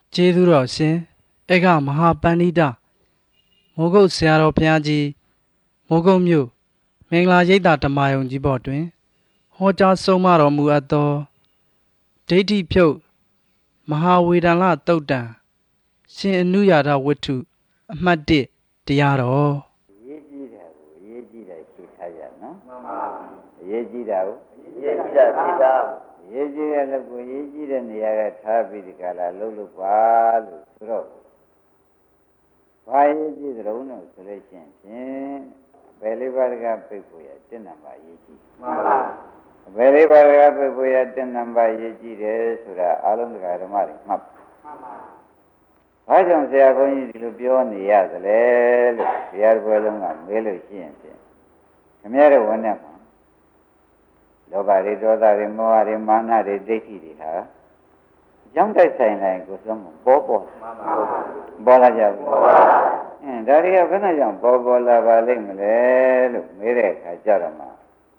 ကျေးဇူးတော်ရှင်ဧကမဟာပန္နိတမိုးကုတ်ဆရာတော်ဘုရားကြီးမိုးကုတ်မြို့မင်္ဂလာရိပ်သာဓမ္မယုံကြီးဘော်တွင်ဟောကြားဆုံးမတော်မူအပ်သောဒိဋ္ဌိဖြုတ်မဟာဝေဒလတုတ်တံရှင်အနုရာဓဝတ္ထုအမှတ်1တရားတော်ရေးကြည့်တာကိုရေးကြည့်တာရှင်းထားကြနော်မှန်ပါရေးကြည့်တာကိုရေးကြည့်တာသိတာရေးကြည့်တဲ့lúcကိုရေးကြည့်တဲ့နေရာကထားပြီးဒီကလာလှုပ်လို့ပါလို့ဆိုတော့ဘာရေးကြည့်ကြုံလို့ဆိုလို့ရှိရင်ဘယ်လေးပါးကပြိတ်ဖို့ရ1နံပါတ်ရေးကြည့်မှန်ပါဘယ်လေးပါးကပြိတ်ဖို့ရ1နံပါတ်ရေးကြည့်တယ်ဆိုတာအလုံးစုံဓမ္မတွေမှတ်မှန်ပါဘာကြောင့်ဆရာဘုန်းကြီးဒီလိုပြောနေရသလဲလို့ဆရာတော်ဘုရားလုံးကမေးလို့ရှိရင်ဖြင့်ခင်ဗျားတို့ဝန်နဲ့မှာလောဘတွေဒေါသတွေမောဟတွေမာနတွေဒိဋ္ဌိတွေဟာကြောင်းတိုက်ဆိုင်လိုက်ကိုဆုံးပေါ်မှန်ပါပေါ်လာကြဘူးဒါတွေကဘယ်နဲ့ကြောင့်ပေါ်လာပါလိမ့်မလဲလို့မေးတဲ့အခါကျတော့မှဒါ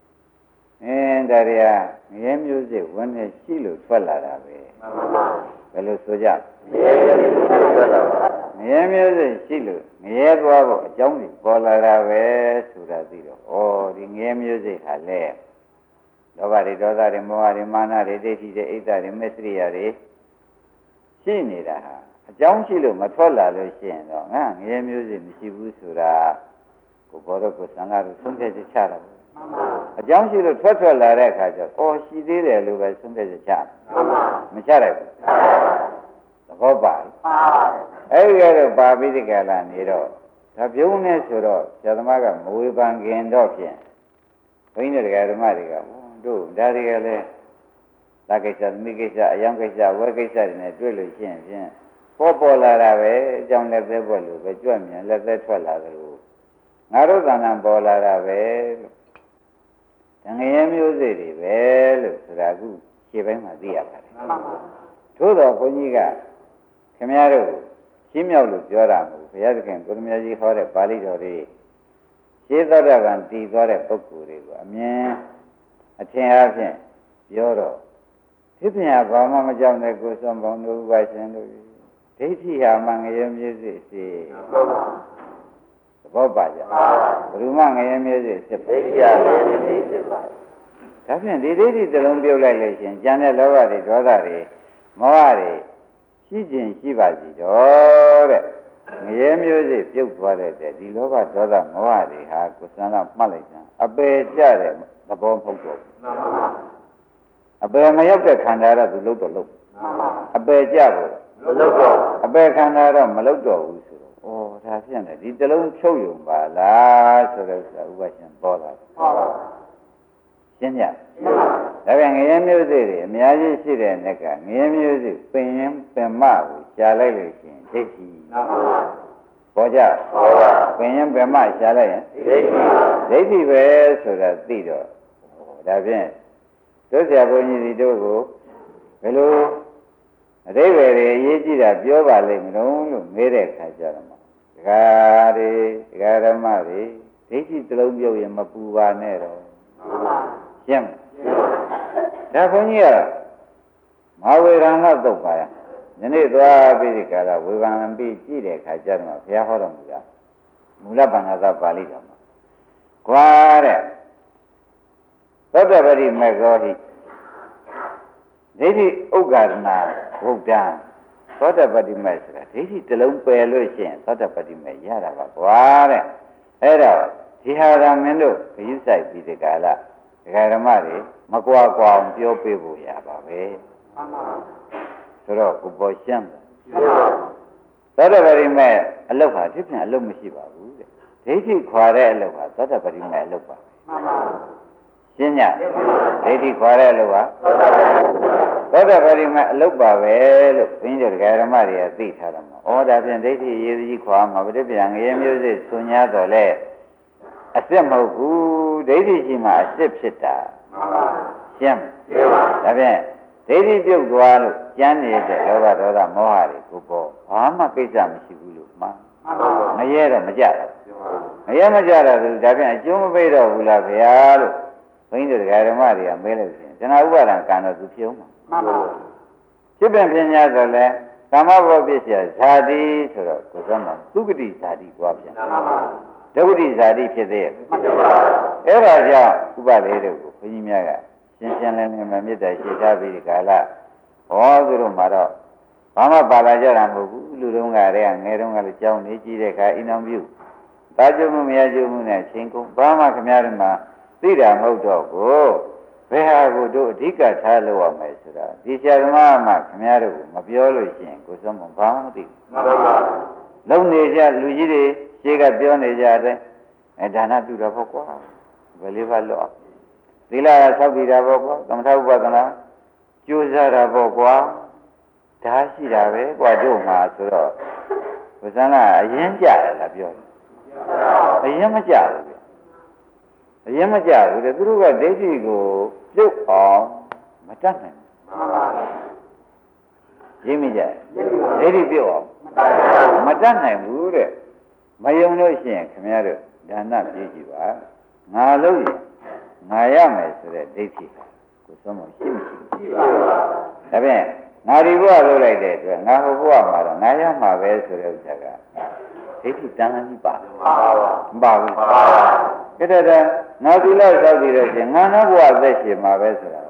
တွေကငရဲမျိုးစိဝန်နဲ့ရှိလို့ထွက်လာတာပဲမှန်ပါဘယ်လိုဆိုကြငရဲမျိုးစိရှိလို့ငရဲသွားဖို့အကြောင်းကြီးပေါ်လာတာပဲဆိုတာသိတော့ဒီငရဲမျိုးစိဟာလဲလောဘတွေဒေါသတွေမောဟတွေမာနတွေဒိဋ္ဌိတွေအိတ်တတွေမစ္စရိယတွေရှိနေတာဟာအကြောင်းရှိလို့မထွက်လာလို့ရှိရင်တော့ငါငရဲမျိုးစိမရှိဘူးဆိုတာကိုဘောတော့ကိုသံဃာတို့ဆုံးဖြတ်ချက်ချတာပဲအကြောင်းရှိလို့ထွက်လာတဲ့အခါကျတော့ရှိသေးတယ်လို့ပဲဆုံးဖြတ်ချက်ချမချလိုက်ဘူးသဘောပါအဲ့ဒီကတော့ပါပိဋကလာနေတော့ဒါပြုံးနေဆိုတော့ဇာသမားကမဝေဖန်ခင်တော့ဖြင့်ဘိန်းတဲ့ဓမ္မတွေကတို့ဒါတွေကလည်းသာကိစ္စသမီးကိစ္စအယံကိစ္စဝဲကိစ္စတွေနဲ့တွေ့လို့ရှိရင်ဖြင့်ပေါ်လာတာပဲအကြောင်းလက်သက်ပေါ်လို့ပဲကြွမြင်လက်သက်ထွက်လာတယ်လို့ငါတို့ကံကံပေါ်လာတာပဲလို့တန်ငရဲမျိုးစိတွေပဲလို့ဆိုတာအခုခြေပိုင်းမှာသိရပါတယ်သို့တော်ဘုန်းကြီးကခင်ဗျားတို့ရှင်းမြောက်လို့ပြောတာမဟုတ်ဘုရားသခင်ကိုရမကြီးဟောတဲ့ပါဠိတော်တွေရှင်းသောတာပန်တည်သွားတဲ့ပုဂ္ဂိုလ်တွေကိုအမြင်အထင်အားဖြင့်ပြောတော့ဖြစ်ပြန်ဘာမှမကြောက်တဲ့ကိုယ်ဆုံးပေါင်းတို့ပါရှင်တို့ဒိဋ္ဌိဟာမှငရဲမျိုးစိစီသဘောပါကြဘယ်သူမှငရဲမျိုးစိဖြစ်ဒိဋ္ဌိဟာငရဲမျိုးစိဖြစ်ပါဒါဖြင့်ဒီဒိဋ္ဌိသလုံးပြုတ်လိုက်လို့ရှင်ကျန်တဲ့လောဘတွေဒေါသတွေမောဟတွေရှိခြင်းရှိပါစီတော့တဲ့ငရဲမျိုးစိပြုတ်သွားတဲ့ဒီလောဘဒေါသမောဟတွေဟာကိုယ်စံကမှတ်လိုက်ကြအပေကြတဲ့သဘောမဟုတ်တော့ဘူးအပေမရောက်တဲ့ခန္ဓာတော့သူလုတ်တော့လုတ်အပေကြဖို့မလုတ်တော့အပေခန္ဓာတော့မလုတ်တော့ဘူးဆိုတော့ဒါဖြင့်လေဒီတလုံးချုပ်ယုံပါလားဆိုတော့ဥပရှင်ပေါ်လာတယ်ရှင်းကြဒါပြန်ငရဲမျိုးစိတွေအများကြီးရှိတဲ့နက်ကငရဲမျိုးစိပင်ရင်ပင်မကိုရှားလိုက်လို့ရှိရင်ဒိဋ္ဌိပေါ်ကြပင်ရင်ပင်မရှားလိုက်ရင်ဒိဋ္ဌိပဲဆိုတာသိတော့ဒါဖြင့်တို့ဆရာဘုန်းကြီးဒီတို့ကိုဘယ်လိုအဓိပ္ပာယ်တွေအရေးကြီးတာပြောပါလိမ့်မလို့မေးတဲ့အခါကျတော့ဒကာတွေဒကာဓမ္မတွေဒိဋ္ဌိတလုံးပြုတ်ရင်မပူပါနဲ့တော့ရှင်းဒါဘုန်းကြီးကမဝေရဏသုတ်ပါရယနေ့သွားပြီးဒီကရဝေဘာန်ပြီးကြည့်တဲ့အခါကျတော့ဘုရားဟောတော်မူတာမူလဗန္ဓသာပါဠိတော်မှာကွာတဲ့သောတပတိမေဃောဟိဒိဋ္ဌိဥက္ကာရဏဘုဒ္ဓံသောတပတိမေဆိုတာဒိဋ္ဌိတလုံးပယ်လို့ရှိရင်သောတပတိမေရတာပါကွာတဲ့အဲ့တော့ဒီဟာရမင်းတို့ဂရုစိုက်ပြီးဒီကလာဒကာဓမ္မတွေမကွာကွာအောင်ပြောပေးဖို့ရပါပဲဆိုတော့ကိုပေါ်ရှင်းသောတပတိမေအလုတ်ဟာဒီပြန်အလုတ်မရှိပါဘူးတဲ့ဒိဋ္ဌိခွာတဲ့အလုတ်ဟာသောတပတိမေအလုတ်ပါရှင်းညဒိဋ္ဌိခွာတဲ့အလုတ်ဟာသောတပတိမေအလုတ်ပါပဲလို့ဘင်းတို့ဒကာဓမ္မတွေကသိထားတယ်မှာဒါဖြင့်ဒိဋ္ဌိရေးကြီးခွာမှာပြိပ္ပံငရဲမျိုးစိဆွညာတော်လဲအစ်စ်မဟုတ်ဘူးဒိဋ္ဌိရှိမှအစ်စ်ဖြစ်တာရှင်းဒါဖြင့်ဒိဋ္ဌိပြုတ်သွားလို့ကျမ်းနေတဲ့လောဘဒေါသမောဟတွေကိုပေါ်ဘာမှကိစ္စမရှိဘူးလို့မှမရဲတော့မကြတော့မရဲမကြတော့ဘူးဒါဖြင့်အကျိုးမပေးတော့ဘူးလားဗျာလို့ဘုန်းကြီးတို့ဓမ္မတွေကမေးလို့ရှိရင်ဇဏဥပါဒံကံတော့သူဖြစ်အောင်မှာဖြစ်ပြန်ပညာဆိုလဲကာမဘောပစ္စယဇာတိဆိုတော့ကိုယ်စမ်းမှာသုဂတိဇာတိပွားပြန်ဒုက္ခတိဇာတိဖြစ်သေးရဲ့အဲ့ဒါကြောင့်ဥပဒေတို့ကိုဘုန်းကြီးများကရှင်းရှင်းလင်းလင်းမေတ္တာရှိထားပြီးဒီကာလဟောသူတို့မှာတော့ဘာမှပါလာကြတာမဟုတ်ဘူးလူတုံးကတည်းကငယ်တုန်းကလည်းကြောင်းနေကြည့်တဲ့အခါအိမ်တော်ပြုတာကျုံမှုမရကျုံမှုနဲ့ချင်းကုန်ဘာမှခမရတို့မှာသိတာမဟုတ်တော့ကိုဘယ်ဟာကိုတို့အဓိကထားလို့ရမယ်ဆိုတာဒီဆရာသမားမှခမရတို့ကိုမပြောလို့ရှိရင်ကိုယ်စုံမဘာမှမသိဘူးမှန်ပါပါလုံနေကြလူကြီးတွေရှေ့ကပြောနေကြတဲ့ဒါနပြုတာပေါ့ကွာဘယ်လေးပါလို့သီလဆောက်တည်တာပေါ့ကွာသမထဥပဒနာကြိုးစားတာပေါ့ကွာဒါရှိတာပဲကွာတို့မှာဆိုတော့ဘုဇန်ကအရင်ကြတယ်လားပြောတယ်အရင်မကြဘူးဗျအရင်မကြဘူးတဲ့သူတို့ကဒိဋ္ဌိကိုပြုတ်အောင်မတတ်နိုင်ဘူးရင်းမိကြဒိဋ္ဌိပြုတ်အောင်မတတ်နိုင်ဘူးတဲ့မယုံလို့ရှိရင်ခင်ဗျားတို့ဒါနပြေးကြည့်ပါငါလို့ရင်ငါရမယ်ဆိုတဲ့ဒိဋ္ဌိကိုသုံးဖို့ရှိမရှိရှိပါဘူးဒါဖြင့်ငါဒီဘဝလုပ်လိုက်တဲ့အတွက်ငါဟိုဘဝမှာတော့ငါရမှာပဲဆိုတဲ့ဥစ္စာကဒိဋ္ဌိတန်ကြီးပါမပါဘူးကဲတဲ့ငါဒီလောက်သောက်ပြီးတော့ရှင်ငါနောက်ဘဝသက်ရှင်မှာပဲဆိုတာ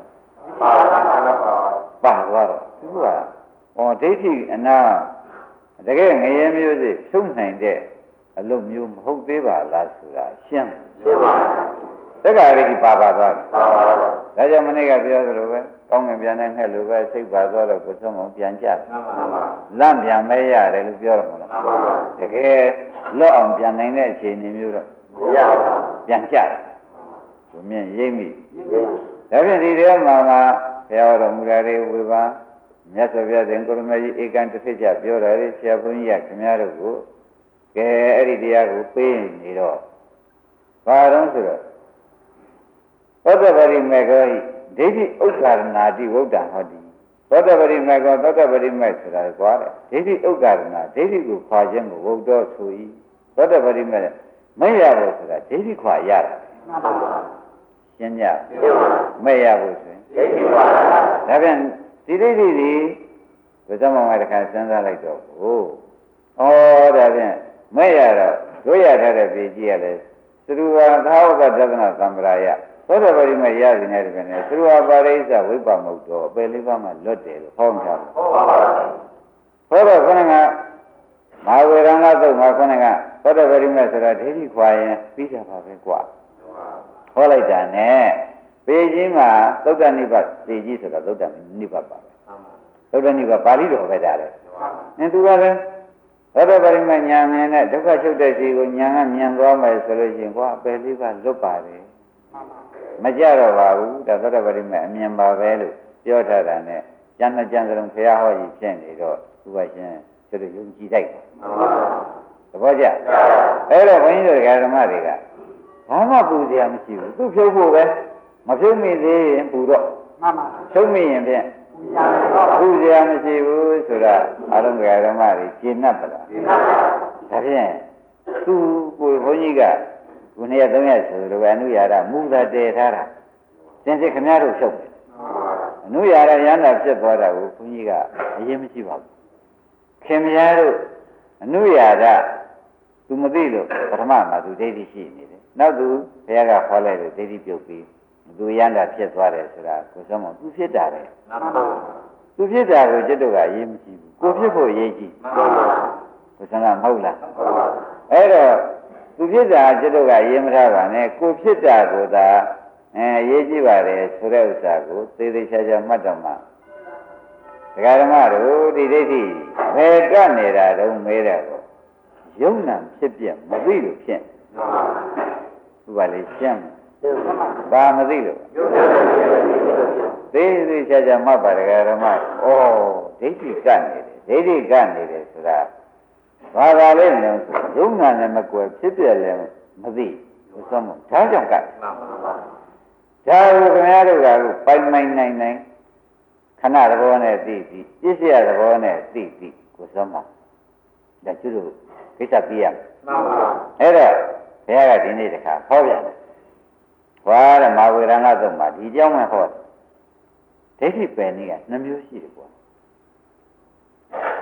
ပါသွားတော့သူကဟောဒိဋ္ဌိအနာတကယ်ငရဲမျိုးစိဖြုံးနိုင်တဲ့အလုပ်မျိုးမဟုတ်သေးပါလားဆိုတာရှင်းပါတက္ကရာတိပါသွားတယ်ဒါကြောင့်မနေ့ကပြောသလိုပဲကောင်းငင်ပြန်တဲ့ငှက်လိုပဲစိတ်ပါသွားတော့ကိုယ်ဆုံးအောင်ပြန်ကြတယ်လန့်ပြန်မဲရတယ်လို့ပြောရမှာလားတကယ်လွတ်အောင်ပြန်နိုင်တဲ့အခြေအနေမျိုးတော့ပြန်ကြတယ်ဘုမြင်ရိပ်မိဒါဖြင့်ဒီထဲမှာဘုရားတော်မူတာတွေဝေဘာမြတ်စွာဘုရားသင်္ကိုရမကြီးဧကန်တစ်ဖြစ်ကြပြောတယ်ဆရာဘုန်းကြီးကခင်ဗျားတို့ကိုကဲအဲ့ဒီတရားကိုပေးနေတော့ဘာတော့ဆိုတော့သောတပရိမေခောဟိဒိဋ္ဌိဥက္ကာရဏာတိဝုဒ္ဒံဟောတိသောတပရိမေခောသောတပရိမေဆိုတာကွာတဲ့ဒိဋ္ဌိဥက္ကာရဏဒိဋ္ဌိကိုခွာခြင်းကိုဝုဒ္ဒောဆို၏သောတပရိမေမရဘူးဆိုတာဒိဋ္ဌိခွာရတယ်မှန်ပါပါရှင်းကြမရဘူးဆိုရင်ဒိဋ္ဌိခွာဒါပြန်ဒီဒိဋ္ဌိဒီဘုရားမောင်ကတခါစဉ်းစားလိုက်တော့ဟိုဩဒါပြန်မရတော့တို့ရထားတဲ့ပြည်ကြီးရလဲသရူဝါသာဝကဒသနာသံဃာယသောတပရိမေရသည်နဲ့တကယ်နဲ့သရူဝါပါရိစ္ဆဝိပ္ပမုတ်တော်အပေလေးပါးမှလွတ်တယ်လို့ဟောထားတယ်ဟုတ်ပါဘူးဟောတော့ခဏကမဟာဝေရဏသုတ်မှာခဏကသောတပရိမေဆိုတာဒိဋ္ဌိခွာရင်ပြီးတာပါပဲကွာဟောလိုက်တာနဲ့ပေကြီးမှာသုတ္တနိဗ္ဗာန်ပေကြီးဆိုတာသုတ္တနိဗ္ဗာန်ပါပဲသုတ္တနိဗ္ဗာန်ပါဠိတော်ပဲဒါလေသူကလည်းသောတပရိမေဉာဏ်မြင်တဲ့ဒုက္ခချုပ်တဲ့စီကိုဉာဏ်ကမြင်သွားမယ်ဆိုလို့ရှိရင်ကွာအပေလေးပါလွတ်ပါတယ်မကြတော့ပါဘူးဒါသောတပရိမေအမြင်ပါပဲလို့ပြောထားတာနဲ့ကျမ်းစလုံးဖရာဟောကြီးဖြစ်နေတော့သူကရှင်သူတို့ယုံကြည်လိုက်ပါသဘောကျအဲ့တော့ဘုန်းကြီးတို့ဓမ္မတွေကဘာမှပူစရာမရှိဘူးသူဖြုတ်ဖို့ပဲမဖြုတ်မိသေးရင်ပူတော့မှန်ပါဖြုတ်မိရင်ဖြင့်ပူစရာမရှိဘူးဆိုတာအလုံးဓမ္မတွေရှင်း납ပါလားရှင်း납ပါဒါဖြင့်သူကိုဘုန်းကြီးကခုနှစ်ရက်သုံးရက်ဆိုလိုပဲအနုရာရမူသာတည်ထားတာစင်စစ်ခမည်းတော်ဖြုတ်တယ်အနုရာရရဟန္တာဖြစ်သွားတာကိုဘုန်းကြီးကအရင်မရှိပါဘူးခင်ဗျားတို့အနုရာရသူမသိလို့ပထမမှာသူဒိဋ္ဌိရှိနေတယ်နောက်သူဘုရားကခေါ်လိုက်လို့ဒိဋ္ဌိပြုတ်ပြီးသူရဟန္တာဖြစ်သွားတယ်ဆိုတာကိုဆုံးမသူဖြစ်တာလေသူဖြစ်တာကိုจิตတို့ကအရေးမရှိဘူးကိုဖြစ်ဖို့အရေးကြီးဘုရားကမဟုတ်လားအဲ့တော့သူဖြစ်တာจิตတို့ကရေးမထားပါနဲ့ကိုဖြစ်တာကိုသာရေးကြည့်ပါတယ်ဆိုတဲ့ဥစ္စာကိုသေသေးချာချာမှတ်တော့မှဒကာဓမ္မတို့ဒီဒိဋ္ဌိဘယ်ကနေတာတုံးမေးတယ်ကိုယုံနာဖြစ်ပြမသိလို့ဖြစ်သူကလေရှင်းဘာမသိလို့သေသေးချာချာမှတ်ပါဒကာဓမ္မဩဒိဋ္ဌိကနေတယ်ဒိဋ္ဌိကနေတယ်ဆိုတာဘာသာလေးလဲယုံနာနဲ့မကွယ်ဖြစ်ပြလဲမသိဘူးဆိုမှဒါကြောင့်ကဒါကိုခင်ဗျားတို့ကပိုင်နိုင်ခဏသဘောနဲ့သိပြီးပြည့်စရသဘောနဲ့သိပြီးကိုဆိုမှဒါကျွတ်ကိစ္စပြရမှန်ပါအဲ့တော့ဘုရားကဒီနေ့တခါဟောပြန်တယ်ဟောတဲ့မာဝေရဏသုတ်မှာဒီကြောင်းမှဟောဒိဋ္ဌိပယ်နည်းက2မျိုးရှိတယ်ကွာဒ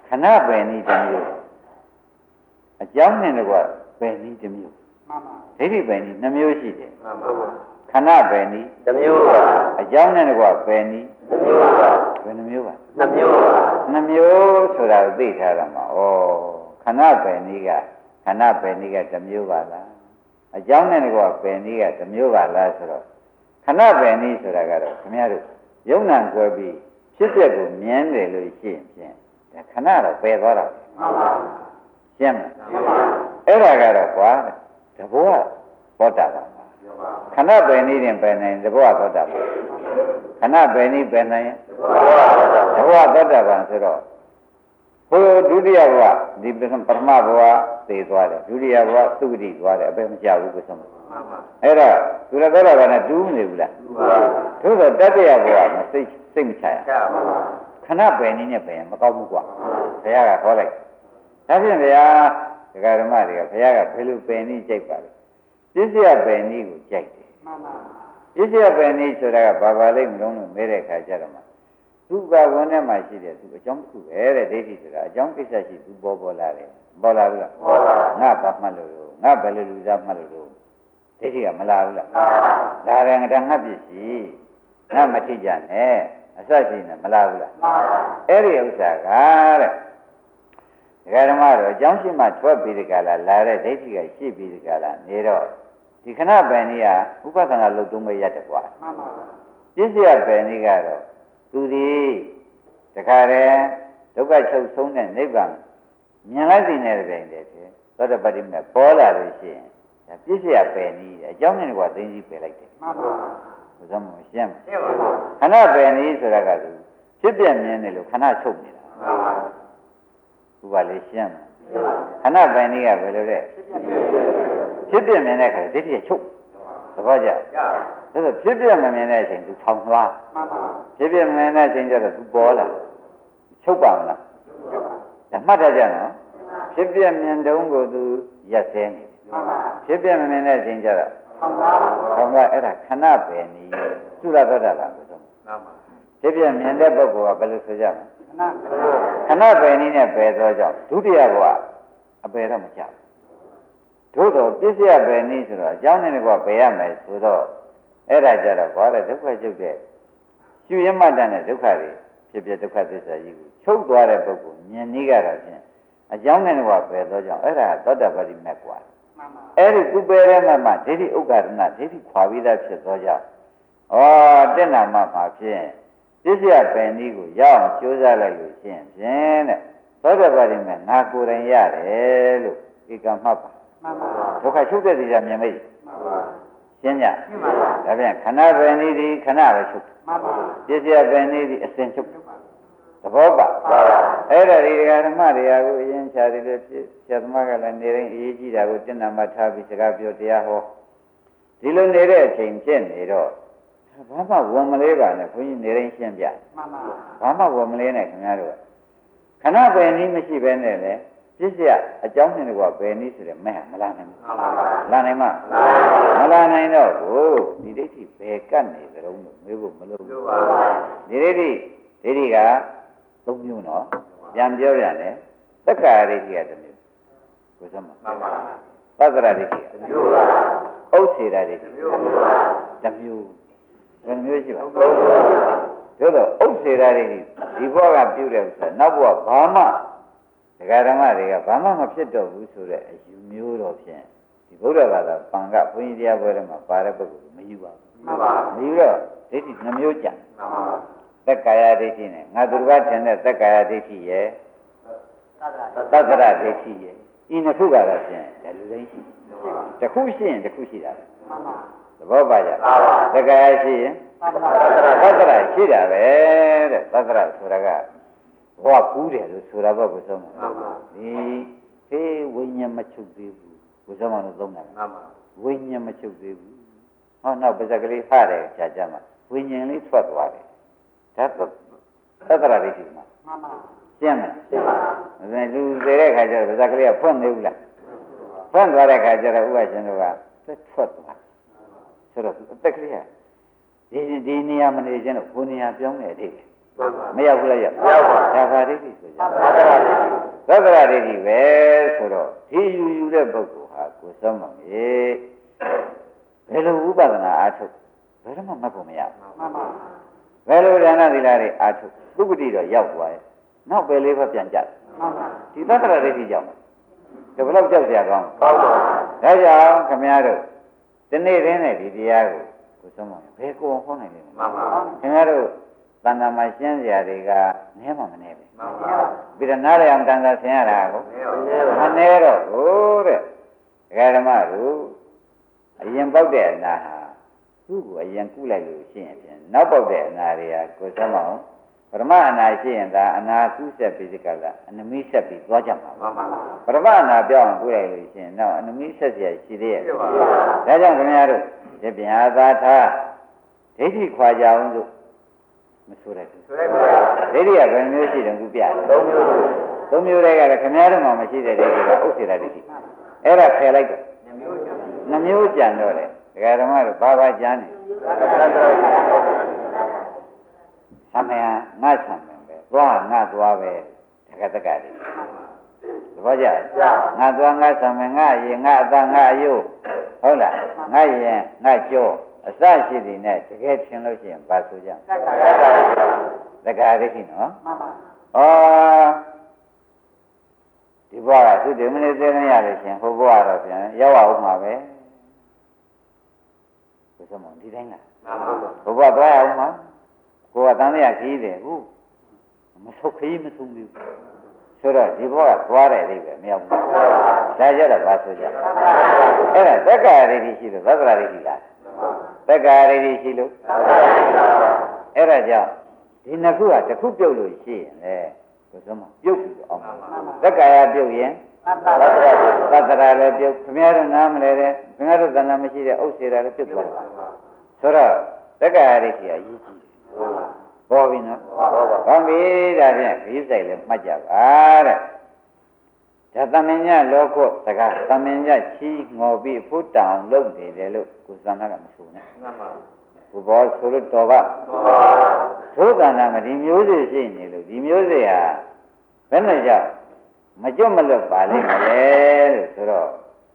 ခဏပယ်နည်းတစ်မျိုးအကြောင်းနဲ့တော့ပယ်နည်းတစ်မျိုးမှန်ပါဒိဋ္ဌိပယ်နည်း2မျိုးရှိတယ်မှန်ပါခဏပယ်နည်းတစ်မျိုးပါအကြောင်းနဲ့တော့ပယ်နည်းတစ်မျိုးပါဘယ်နှမျိုးပါ2မျိုးပါ2မျိုးဆိုတာကိုသိထားရမှာဩခဏပယ်နည်းကခဏပယ်နည်းကတစ်မျိုးပါလားအကြောင်းနဲ့တော့ပယ်နည်းကတစ်မျိုးပါလားဆိုတော့ခဏပယ်နည်းဆိုတာကတော့ခင်ဗျားတို့ယုံနာကွဲပြီးဖြစ်တဲ့ကိုမြင်တယ်လို့ရှိရင်ဖြင့်ဒါခဏတော့ပယ်သွားတာမှန်ပါရှင်းမလားအဲ့ဒါကတော့ကွာတဘောကဘောတာပါခဏပယ်နည်းရင်ပယ်နိုင်တဘောကဘောတာပါခဏပယ်နည်းပယ်နိုင်ရင်တဘောကဘောတာပါဆိုတော့ဘုဒုတိယဘဝဒီပထမဘဝသိသွားတယ်ဒုတိယဘဝသုဂတိသွားတယ်အပဲမကြဘူးကိုဆုံးအဲ့တော့သူလည်းသောတာပန်နဲ့တူးမနေဘူးလားသို့တော့တတိယဘဝမစိတ်မချရခဏပယ်နည်းနဲ့ပယ်ရင်မကောက်ဘူးကွာဘုရားကဟောလိုက်ဒါဖြင့်ဗျာဒကာဓမ္မတွေကဘုရားကဘယ်လိုပယ်နည်းကြိုက်ပါလဲပစ္စယပယ်နည်းကိုကြိုက်တယ်မှန်ပါပစ္စယပယ်နည်းဆိုတာကဘာပါလိမ့်မလို့မဲတဲ့ခါကျတော့မှသူကဝန်ထဲမှာရှိတယ်သူအကြောင်းတစ်ခုပဲတဲ့ဒိဋ္ဌိဆိုတာအကြောင်းကိစ္စရှိသူပေါ်လာတယ်ပေါ်လာဘူးလားပေါ်လာငါဘာမှတ်လို့ငါဘယ်လိုလူသားမှတ်လို့ဒိဋ္ဌိကမလာဘူးလားလာတယ်ငါငါပစ္စည်းငါမထိကြနဲ့အစရှိနေမလာဘူးလားအဲ့ဒီဥစ္စာကတဲ့ဒကာဓမ္မတို့အကြောင်းရှိမှထွက်ပြီးဒီကလာလာတဲ့ဒိဋ္ဌိကရှိပြီးဒီကလာနေတော့ဒီခဏပယ်နည်းကဥပဒနာလို့သုံးမရတယ်ကွာမှန်ပါပစ္စယပယ်နည်းကတော့သူဒီတခါတည်းဒုက္ခချုပ်ဆုံးတဲ့နိဗ္ဗာန်မြင်လိုက်တဲ့တဲ့တိုင်တဲ့သောတပတိမြတ်ပေါ်လာလို့ရှိရင်ဒါပစ္စယပယ်နည်းအကြောင်းနဲ့ကွာသိသိပယ်လိုက်တယ်မှန်ပါဘုရားမရှင်းဘူးခဏပယ်နည်းဆိုတာကသူဖြစ်ပြမြင်တယ်လို့ခဏချုပ်နေတာမှန်ပါဘုရားလေးရှင်းခဏပယ်နည်းကဘယ်လိုလဲဖြစ်ပြမြင်တဲ့ခါဒိဋ္ဌိချုပ်သဘောကျဒါဆိုဖြစ်ပြမမြင်တဲ့အချိန်သူထောင်သွားမှန်ပါဖြစ်ပြမြင်တဲ့အချိန်ကျတော့သူပေါ်လာချုပ်ပါမလားဒါမှတ်တတ်ကြနော်ဖြစ်ပြမြင်တုံးကိုသူရက်စဲနေမှန်ပါဖြစ်ပြမမြင်တဲ့အချိန်ကျတော့ထောင်သွားအဲ့ဒါခဏပဲနီးသုရသောတာပန်ကိုဆုံးမှန်ပါဖြစ်ပြမြင်တဲ့ပုဂ္ဂိုလ်ကဘယ်လိုဆိုကြမလဲခဏပဲနီးနဲ့ပယ်သောကြောင့်ဒုတိယဘဝအပယ်တော့မချဘူးသို့တော့ပစ္စယပဲနီးဆိုတော့အကြောင်းနဲ့ကပယ်ရမယ်ဆိုတော့အဲ့ဒါကြတော့ဘာလဲဒုက္ခချုပ်တဲ့ရှုရမှတ်တဲ့ဒုက္ခတွေဖြစ်ဖြစ်ဒုက္ခသစ္စာကြီးကိုချုပ်သွားတဲ့ပုဂ္ဂိုလ်မြင်နည်းကတော့ဖြင့်အကြောင်းနဲ့ကပယ်သောကြောင့်အဲ့ဒါသောတာပတိမေကွာမှန်ပါအဲ့ဒီကုပယ်ရဲမှာဒိဋ္ဌိဥက္ကရဏဒိဋ္ဌိခွာပြီးသားဖြစ်သောကြောင့်တက်နာမှာဖြင့်ပစ္စယပယ်နည်းကိုရအောင်ကြိုးစားလိုက်လို့ဖြင့်တဲ့သောတာပတိမေငါကိုယ်တိုင်ရတယ်လို့ဧကမှတ်ပါမှန်ပါဒုက္ခချုပ်တဲ့တရားမြင်မိမှန်ပါရှင်းကြရှင်းပါပါဒါပြန်ခဏပယ်နည်းဒီခဏပဲချုပ်မှန်ပါပစ္စယပယ်နည်းဒီအစဉ်ချုပ်သဘောပါအဲ့ဒါဒီဓမ္မတရားကိုအရင်ချာတယ်လို့ဖြစ်ဆရာသမားကလည်းနေတိုင်းအရေးကြီးတာကိုတင်နာမှထားပြီးစကားပြောတရားဟောဒီလိုနေတဲ့အချိန်ဖြစ်နေတော့ဘာမှဝန်မလေးပါနဲ့ဘုန်းကြီးနေတိုင်းရှင်းပြမှန်ပါဘာမှဝန်မလေးနဲ့ခင်ဗျားတို့ခဏပယ်နည်းမရှိဘဲနဲ့လေပစ္စယအကြောင်းနဲ့ကဘယ်နည်းဆိုတဲ့မဲမလာနိုင်ဘူးလာနိုင်မလာနိုင်တော့ကိုဒီဒိဋ္ဌိဘယ်ကတ်နေကြုံလို့မေးဖို့မလုပ်ဘူးဒီဒိဋ္ဌိက၃မျိုးနော်ပြန်ပြောရတယ်သက္ကာဒိဋ္ဌိကတစ်မျိုးဘယ်စမှာသတ္တရဒိဋ္ဌိကတစ်မျိုးဥစ္စေရဒိဋ္ဌိတစ်မျိုးဘယ်မျိုးရှိပါတို့တော့ဥစ္စေရဒိဋ္ဌိဒီဘဝကပြုတဲ့ဥစ္စာနောက်ဘဝဘာမှဒကာဓမ္မတွေကဘာမှမဖြစ်တော့ဘူးဆိုတဲ့အယူမျိုးတော့ဖြင့်ဒီဗုဒ္ဓဘာသာပံကဘုန်းကြီးတရားပွဲထဲမှာပါတဲ့ပုဂ္ဂိုလ်မယူပါဘူးမှန်ပါမယူတော့ဒိဋ္ဌိနှမျိုးကြံမှန်ပါသက်ကာယဒိဋ္ဌိနဲ့ငါသူတစ်ပါးထင်တဲ့သက်ကာယဒိဋ္ဌိရဲ့သတ္တရဒိဋ္ဌိရဲ့ဤနှစ်ခုကတော့ဖြင့်ဒီလိုလေးရှိတစ်ခုရှိရင်တစ်ခုရှိတာမှန်ပါသဘောပါကြသက်ကာယရှိရင်သတ္တရရှိတာပဲတဲ့သတ္တရဆိုတာကဘဝကူးတယ်လို့ဆိုတာပေါ့ဘုရားမဒီဖေးဝိညာဉ်မချုပ်သေးဘူးဘုရားမလို့သုံးတာဝိညာဉ်မချုပ်သေးဘူးဟောနောက်ပါဇက်ကလေးဖတယ်ကြာကြမှာဝိညာဉ်လေးထွက်သွားတယ်ဒါသတ္တရဒိဋ္ဌိမှာမှန်ပါရှင်းမယ်ရှင်းပါဒါလူသေးတဲ့ခါကျတော့ပါဇက်ကလေးကဖွင့်နေဘူးလားဖွင့်သွားတဲ့ခါကျတော့ဥပရှင်တို့ကထွက်သွားဆိုတော့အသက်ကလေးကဒီနေရာမနေခြင်းတော့ဘုနေရာပြောင်းနေတယ်ဘမရောက်ဘူးလားရောက်ဒါပါဒိဋ္ဌိဆိုကြသက္ကရာဒိဋ္ဌိပဲဆိုတော့ဒီယူတဲ့ပုဂ္ဂိုလ်ဟာကိုယ်ဆုံးမမေဘယ်လိုဥပဒနာအားထုတ်ဘယ်တော့မှမတ်ဖို့မရဘူးဘယ်လိုဒါနသီလတွေအားထုတ်သုပတိတော့ရောက်သွားရဲ့နောက်ပဲလေးပဲပြန်ကြဒီသက္ကရာဒိဋ္ဌိကြောင့်ဒီဘလောက်ကြောက်ကြကောင်းဒါကြောင့်ခမည်းတော်ဒီနေ့ရင်းနဲ့ဒီတရားကိုဆုံးမဘယ်ကိုဟောနိုင်လဲခင်ဗျားတို့တဏ္ဍာမှာရှင်းစရာတွေကနည်းမှမနည်းပဲပြီးတော့နားရအောင်တန်ခါဆင်ရတာကိုမနည်းတော့ဘူးတဲ့ဒကာဓမ္မတို့အရင်ပေါက်တဲ့အနာဟာသူ့ကိုအရင်ကုလိုက်လို့ရှိရင်ဖြင့်နောက်ပေါက်တဲ့အနာတွေကကိုဆုံးမအောင်ပရမအနာရှိရင်ဒါအနာကုဆက်ပြီးဒီကလာအနမိဆက်ပြီးသွားကြမှာပရမအနာပြောင်းကုလိုက်လို့ရှိရင်နောက်အနမိဆက်เสียရှိသေးရဲ့ဒါကြောင့်ခင်ဗျားတို့ဒီပြာသာထားဒိဋ္ဌိခွာကြအောင်လို့မဆိုရဘူးဒိဋ္ဌိကဘယ်မျိုးရှိတယ်ခုပြတယ်သုံးမျိုးတွေကလည်းခင်ဗျားတို့မှမရှိတဲ့ဒိဋ္ဌိကဥစ္စေတဒိဋ္ဌိအဲ့ဒါဖယ်လိုက်တော့နှမျိုးကြံတော့တယ်ဒကာဓမ္မတို့ဘာကြမ်းနေသမယငါဆံမယ်ပဲသွားငါသွားပဲတက္ကတည်းသဘောကျငါသွားငါဆံမယ်ငါရင်ငါအတငါအယုဟုတ်လားငါရင်ငါကြောအစရှိသည်နဲ့တကယ်ထင်လို့ရှိရင်ဘာဆိုကြသက္ကာဒိဋ္ဌိနော်ဒီဘဝကသူဒီမနေ့သိနေရလို့ရှင်ဟိုဘဝတော့ပြန်ရောက်အောင်မှာပဲဘယ်စမဒီတိုင်းလားဟိုဘဝသွားရအောင်မှာကိုယ်ကတန်တရားခီးတယ်ဟုတ်မဆုတ်ခီးမဆုံးဘူးဆိုတော့ဒီဘဝကသွားတယ်အိဗယ်မရောက်ဘူးဒါကြတော့ဘာဆိုကြအဲ့ဒါသက္ကာဒိဋ္ဌိရှိလို့သက္ကာဒိဋ္ဌိလားသက္ကာဒိဋ္ဌိရှိလို့အဲ့ဒါကြောင့်ဒီနှစ်ခုကတစ်ခုပြုတ်လို့ရှိရင်လေကိုယ်စမပြုတ်ပြီးအောင်သက္ကာယပြုတ်ရင်သတ္တရာလည်းပြုတ်ခင်ဗျားတို့နားမလဲတဲ့ခင်ဗျားတို့သဏ္ဍာန်မရှိတဲ့ဥစ္စေတာလည်းပြုတ်သွားတယ်ဆိုတော့သက္ကာယဒိဋ္ဌိကအရေးကြီးပေါ်ပြီနော်ကောင်းပြီဒါဖြင့်ခရီးဆိုင်လည်းမှတ်ကြပါတဲ့ဒါသမင်ညလောကုစကားသမင်ညချီငေါ်ပြီးဖုတောင်လုပ်နေတယ်လို့ကိုယ်စံနာကမဆိုနဲ့ဘုဘောဆိုလို့တော်ပါသို့တဏ္ဍာမဒီမျိုးစေ့ရှိနေလို့ဒီမျိုးစေ့ဟာဘယ်နဲ့ကြောင့်မကြွမလွတ်ပါလိမ့်မလဲလို့ဆိုတော့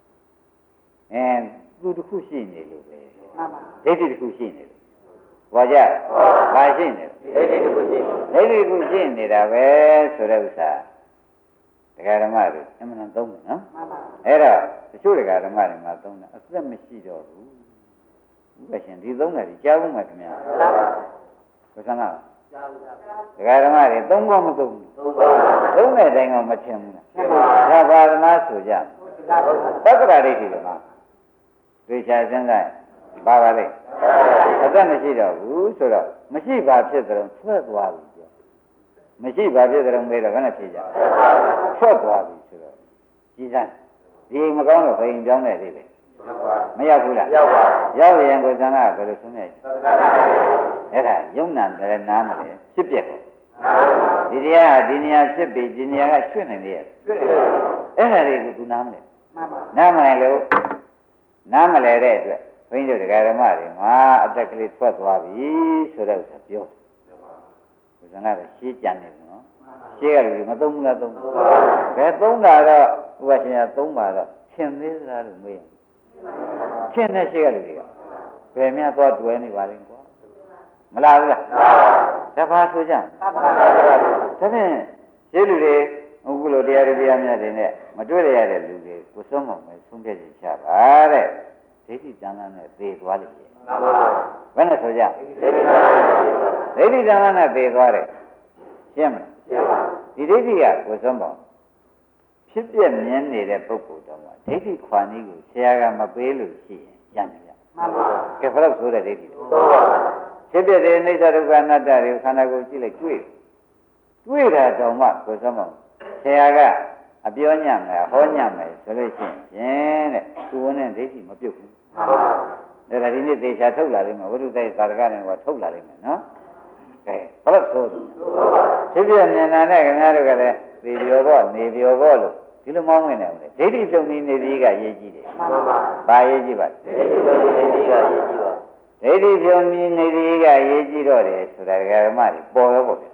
သူတစ်ခုရှိနေလို့ပဲဒိဋ္ဌိတစ်ခုရှိနေလို့ဘာကြဘာရှိနေလဲဒိဋ္ဌိတစ်ခုရှိဒိဋ္ဌိတစ်ခုရှိနေတာပဲဆိုတဲ့ဥစ္စာဒကာဓမ္မတွေအမှန်သုံးတယ်နော်အဲ့တော့တချို့ဒကာဓမ္မတွေမှာသုံးတာအသက်မရှိတော့ဘူးဘယ်ရှင်ဒီသုံးတယ်ကြားဘူးမှာခင်ဗျာဘယ်ဆန်းလားဒကာဓမ္မတွေသုံးကောမသုံးဘူးသုံးတဲ့အတိုင်းကမထင်ဘူးလားဒါပါဒနာဆိုကြသက္ကရာဒိဋ္ဌိကမှာသိချာစမ်းလိုက်ပါပါလေအသက်မရှိတော့ဘူးဆိုတော့မရှိပါဖြစ်တယ်ထွက်သွားပြီပြောမရှိပါဖြစ်တယ်မေးတော့ခဏဖြေကြထွက်သွားပြီဆိုတော့ကြီးစမ်းဒီမကောင်းတော့ဘယ်ရင်ပြောင်းနေသေးလဲမရောက်ဘူးလားရောက်ပါရောက်ရင်ကိုယ်စံကဘယ်လိုဆုံးနေအဲ့ဒါယုံနာတယ်နားမလဲဖြစ်ပြက်ကိုဒီတရားဒီနေရာဖြစ်ပြီးဒီနေရာကရွှေ့နေတယ်အဲ့ဒါတွေကိုသူနားမလဲနားမလဲလို့နားမလဲတဲ့အတွက်ဘုန်းကြီးတို့ဒကာဓမ္မတွေငါအတက်ကလေးထွက်သွားပြီဆိုတော့ပြောကိုယ်စံကရှင်းကြံနေတယ်နော်ရှင်းရတယ်မသုံးဘူးလားသုံးဘယ်သုံးတာတော့ဥပရှင်ကသုံးပါတော့ရှင်းသေးသလားလို့မေးရင်ရှင်းတဲ့ရှင်းရလူတွေကဘယ်များသွားတွဲနေပါလိမ့်ကွာမလားဘူးလားဒါပါဆိုကြဒါဖြင့်ရှင်းလူတွေအခုလိုတရားတွေတရားများတွေနဲ့မတွေ့ရတဲ့လူတွေကိုဆုံးမမယ်ဆုံးဖြတ်ချက်ချပါတဲ့ဒိဋ္ဌိတဏ္ဍာနဲ့သေသွားလိမ့်မယ်ဘယ်နဲ့ဆိုကြဒိဋ္ဌိတဏ္ဍာနဲ့သေသွားတယ်ရှင်းမလားဒီဒိဋ္ဌိကကိုဆုံးပါဖြစ်ပြမြင်နေတဲ့ပုဂ္ဂိုလ်တော်ကဒိဋ္ဌိခွာနည်းကိုဆရာကမပေးလို့ရှိရင်ရမယ်မှန်ပါဘူးကဲဘယ်တော့ဆိုတဲ့ဒိဋ္ဌိလဲဖြစ်ပြတဲ့အိဋ္ဌဒုက္ခအနတ္တတွေကိုခန္ဓာကိုယ်ကြည့်လိုက်တွေ့တာတော်မှကိုဆုံးပါဆရာကအပြောညံ့မယ်ဟောညံ့မယ်ဆိုလို့ရှိရင်တဲ့သူဝန်းနဲ့ဒိဋ္ဌိမပြုတ်ဘူးဒါကဒီနေ့သေချာထုတ်လာလိမ့်မယ်ဝိတုတိုက်သာရကနဲ့ကထုတ်လာလိမ့်မယ်နော်ကဲဘယ်တော့ဆိုဖြစ်ပြမြင်တာနဲ့ခင်ဗျားတို့ကလည်းသေပြောတော့နေပြောတော့လို့ဒီလိုမောင်းဝင်နေတယ်ဒိဋ္ဌိပြုံနေနေသေးကရေးကြည့်တယ်မှန်ပါဘာရေးကြည့်ပါဒိဋ္ဌိပြုံနေနေသေးကရေးကြည့်ပါဒိဋ္ဌိပြုံနေနေသေးကရေးကြည့်တော့တယ်ဆိုတာဓမ္မတွေပေါ်ရောပေါ့ဗျာ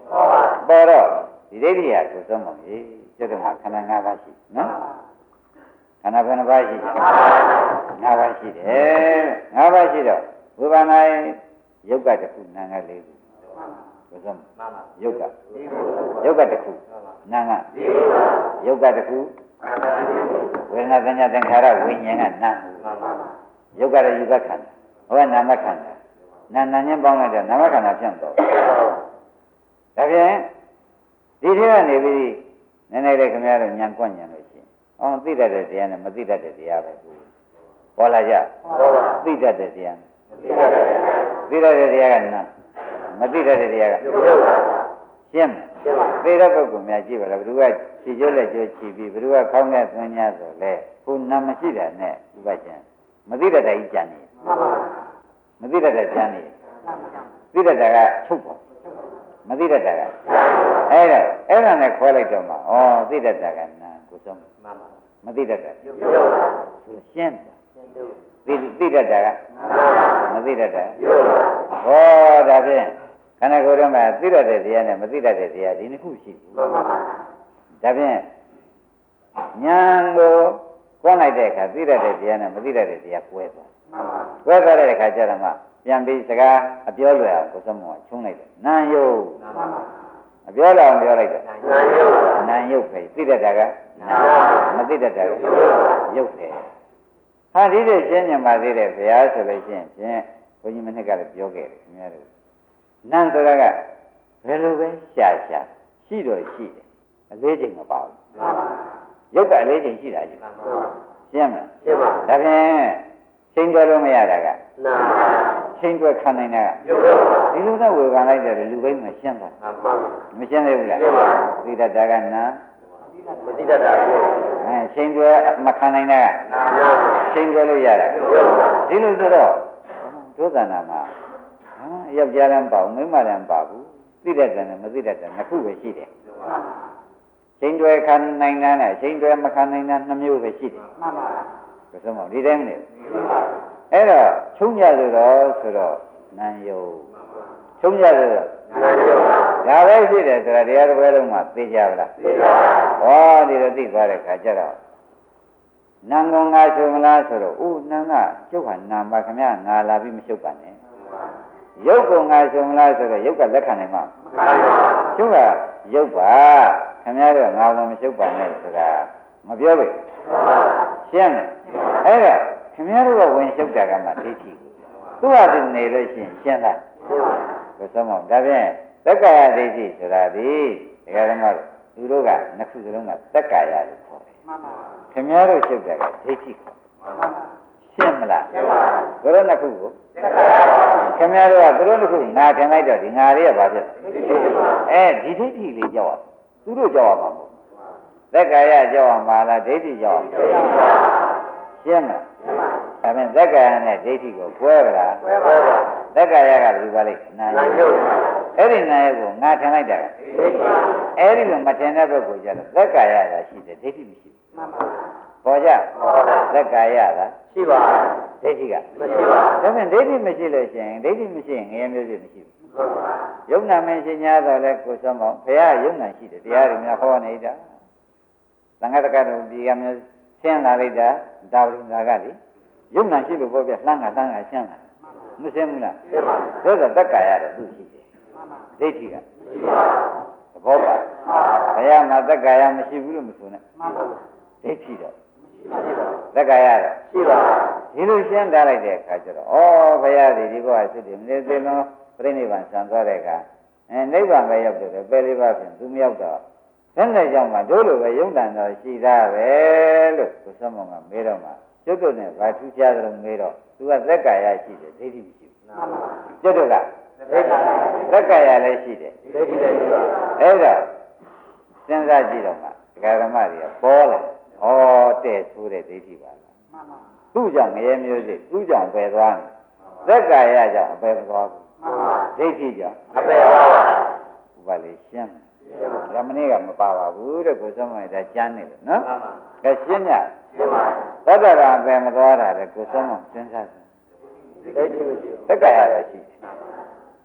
ပေါ်တော့ဒီဒိဋ္ဌိကကိုဆုံးမကြီးကျွတ်တော့ခန္ဓာ၅ပါးရှိနော်ခန္ဓာဘယ်နှပါးရှိ၅ပါးရှိတယ်၅ပါးရှိတော့ဝိပဿနာယုတ်ကတစ်ခုနာငါ၄ခုကိုဆုံးယုတ်ကတစ်ခုနာငါယုတ်ကတစ်ခုဝေဒနာသညာသင်္ခါရဝိညာဉ်ကနာယုတ်ကရဲ့ယူကခန္ဓာဟောကနာမခန္ဓာနာချင်းပေါင်းလိုက်တော့နာမခန္ဓာပြန်တော့ဒါဖြင့်ဒီထဲကနေပြီးနည်းနည်းလေးခင်ဗျားတို့ညံကွညံလို့ရှိရင်အော်သိတတ်တဲ့တရားနဲ့မသိတတ်တဲ့တရားပဲပေါ်လာကြသိတတ်တဲ့တရားသိတတ်တဲ့တရားကနာမသိတတ်တဲ့တရားကရှင်းသိတဲ့ပုဂ္ဂိုလ်များကြည့်ပါလားဘယ်သူကခြေကျိုးလက်ကျိုးခြေပြီးဘယ်သူကခေါင်းနဲ့သွင်း냐ဆိုလဲကိုနာမရှိတာနဲ့ဥပချင်းမသိတတ်တဲ့ကြီးကြံနေမသိတတ်တဲ့ကြံနေသိတတ်တာကချုပ်ပါမသိတတ်တာကအဲ့ဒါနဲ့ခွဲလိုက်တော့မှဩသိတတ်တာကနာကိုဆုံးမသိတတ်တာရှင်းသိတတ်တာကမသိတတ်တာဟောဒါဖြင့်ခန္ဓာကိုယ်ထဲမှာသိတတ်တဲ့တရားနဲ့မသိတတ်တဲ့တရားဒီနှစ်ခုရှိတယ်ဒါဖြင့်ဉာဏ်ကိုကွန်းလိုက်တဲ့အခါသိတတ်တဲ့တရားနဲ့မသိတတ်တဲ့တရားကွဲသွားတဲ့အခါကျတော့မှပြန်ပြီးစကားအပြောလွယ်အောင်ကိုယ်စမောချုံးလိုက်တယ်နာယုတ်အပြောလွယ်အောင်ပြောလိုက်တယ်နာယုတ်ပဲသိတတ်တာကနာမသိတတ်တာကယုတ်ပဲဟာဒီလိုရှင်းညံပါသေးတယ်ဘုရားဆိုလို့ရှိရင်ဖြင့်ဘုန်းကြီးမနစ်ကလည်းပြောခဲ့တယ်ခင်ဗျားတို့နန်းဆိုတာကဘယ်လိုပဲရှာရှိတော့ရှိတယ်အလေးချိန်မပါဘူးရုပ်ကအလေးချိန်ရှိတာကြီးရှင်းမလားရှင်းပါဒါဖြင့်ချိန်တွဲလို့မရတာကနာချိန်တွဲခံနိုင်တာကဒီလိုနဲ့ဝေခံလိုက်တယ်လူဘိန်းမရှင်းတာမရှင်းသေးဘူးလားသိတတ်တာကနာမသိတတ်တာချိန်တွဲမခံနိုင်တာကနာချိန်တွဲလို့ရတာဒီလိုဆိုတော့ဒုသနာမှာယောက်ျားလည်းမပါဘူးမိန်းမလည်းမပါဘူးသိတတ်တယ်နဲ့မသိတတ်တယ်နှစ်ခုပဲရှိတယ်ချိန်တွဲခံနိုင်တာနဲ့ချိန်တွဲမခံနိုင်တာနှစ်မျိုးပဲရှိတယ်မှန်ပါဘယ်ဆိုမှဒီတိုင်းမလဲအဲ့တော့ချုံကြလို့တော့ဆိုတော့နံယုတ်ချုံကြလို့တော့နံယုတ်ဒါပဲရှိတယ်ဆိုတာတရားတစ်ပွဲလုံးမှာသိကြပါလားသိပါပါဟောဒီလိုသိသွားတဲ့ခါကျတော့နံကောင်ငါဆိုမလားဆိုတော့ဦးနံကကျုပ်ဟာနာမခမငါလာပြီးမရှုပ်ပါနဲ့ရုပ်ကောင်ငါဆိုမလားဆိုတော့ရုပ်ကလက်ခံနိုင်မှာကျုပ်ကရုပ်ပါခင်ဗျားတို့ငါလည်းမရှုပ်ပါနဲ့ဆိုတာမပြောဘူးရှင်းတယ်အဲ့ဒါခင်ဗျားတို့ကဝင်ရှုပ်တာကမှဒိဋ္ဌိသူ့ဟာသူနေလို့ရှိရင်ရှင်းလားဘယ်စမောဒါဖြင့်သက္ကာယဒိဋ္ဌိဆိုတာဒီဒကာဓမ္မတို့သူတို့ကနှစ်ခုစလုံးကသက္ကာယလို့ခေါ်တယ်ခင်ဗျားတို့ရှုပ်တာကဒိဋ္ဌိခေါ်ရှင်းမလားသူတို့နှစ်ခုကိုခင်ဗျားတို့ကသူတို့နှစ်ခုငါထင်လိုက်တော့ဒီငါလေးကဘာဖြစ်လဲဒီဒိဋ္ဌိလေးကြောက်သူတို့ကြောက်ရမှာမဟုတ်သက္ကာယကြောက်ရမှာလားဒိဋ္ဌိကြောက်ရှင်းမလားဒါဖြင့်သက္ကာယနဲ့ဒိဋ္ဌိကိုကွဲကြလားကွဲပါဘူးသက္ကာယကဘယ်လိုပါလိမ့်နာယုတ်အဲ့ဒီနာယုတ်ကိုငါထင်လိုက်တာအဲ့ဒီလိုမထင်တဲ့ဘက်ကိုကျတော့သက္ကာယကရှိတယ်ဒိဋ္ဌိမရှိဘူးမှန်ပါပေါ်ကြသက္ကာယကရှိပါဒိဋ္ဌိကမရှိပါဒါဖြင့်ဒိဋ္ဌိမရှိလို့ရှိရင်ဒိဋ္ဌိမရှိရင်ငရဲမျိုးစုမရှိဘူးယုံနာမင်းရှင်ညာတော့လဲကိုစောမောဘုရားယုံနာရှိတယ်တရားတွေများဟောနေတာသံဃာတက္ကတို့ဒီကမျိုးရှင်းလာလိုက်တာဒါဝိညာကလေယုံနာရှိလို့ပေါ့ဗျလှမ်းကရှင်းလာမရှင်းဘူးလားရှင်းပါဘူးဒါဆိုသက္ကာယတော့သူရှိတယ်ဒိဋ္ဌိကရှိပါသဘောပါဘုရားမှာသက္ကာယမရှိဘူးလို့မဆိုနဲ့မှန်ပါဒိဋ္ဌိတော့သက္ကာယတော့ရှိပါဒီလိုရှင်းထားလိုက်တဲ့အခါကျတော့ဩဘုရားဒီဘောကစစ်တယ်မင်းသိလုံးပြိဋိဘံဆံသွားတဲ့အခါနိဗ္ဗာန်ပဲရောက်တယ်ပဲလေးပါးဖြင့်သူမရောက်တော့ဘယ်နဲ့ကြောင့်မှတို့လိုပဲယုံတန်တော်ရှိသားပဲလို့ကိုစမောင်ကမေးတော့မှကျွတ်တို့နဲ့ဘာထူးခြားသလဲမေးတော့သူကသက်ကာယရှိတယ်ဒိဋ္ဌိမရှိဘူးကျွတ်တို့ကသက်ကာယလည်းရှိတယ်ဒိဋ္ဌိလည်းရှိပါအဲ့ဒါစဉ်းစားကြည့်တော့မှဒကာဓမ္မတွေကပေါ်လာဩတဲ့ဆိုးတဲ့ဒိဋ္ဌိပါလားသူ့ကြောင့်ငရဲမျိုးစိသူ့ကြောင့်ပယ်သွားတယ်သက်ကာယကြောင့်အပယ်သွားဘူးဒိဋ္ဌိကြောင့်အပယ်သွားပါဘူးဘာလဲရှင်းရမနေ့ကမပါပါဘူးတဲ့ကိုစမောင်ဒါကျမ်းနေတယ်နော်ကဲရှင်းညသတ္တရာအပယ်မသွားတာတဲ့ကိုစမောင်စဉ်းစားတယ်ဒိဋ္ဌိမရှိသက္ကာယရရှိ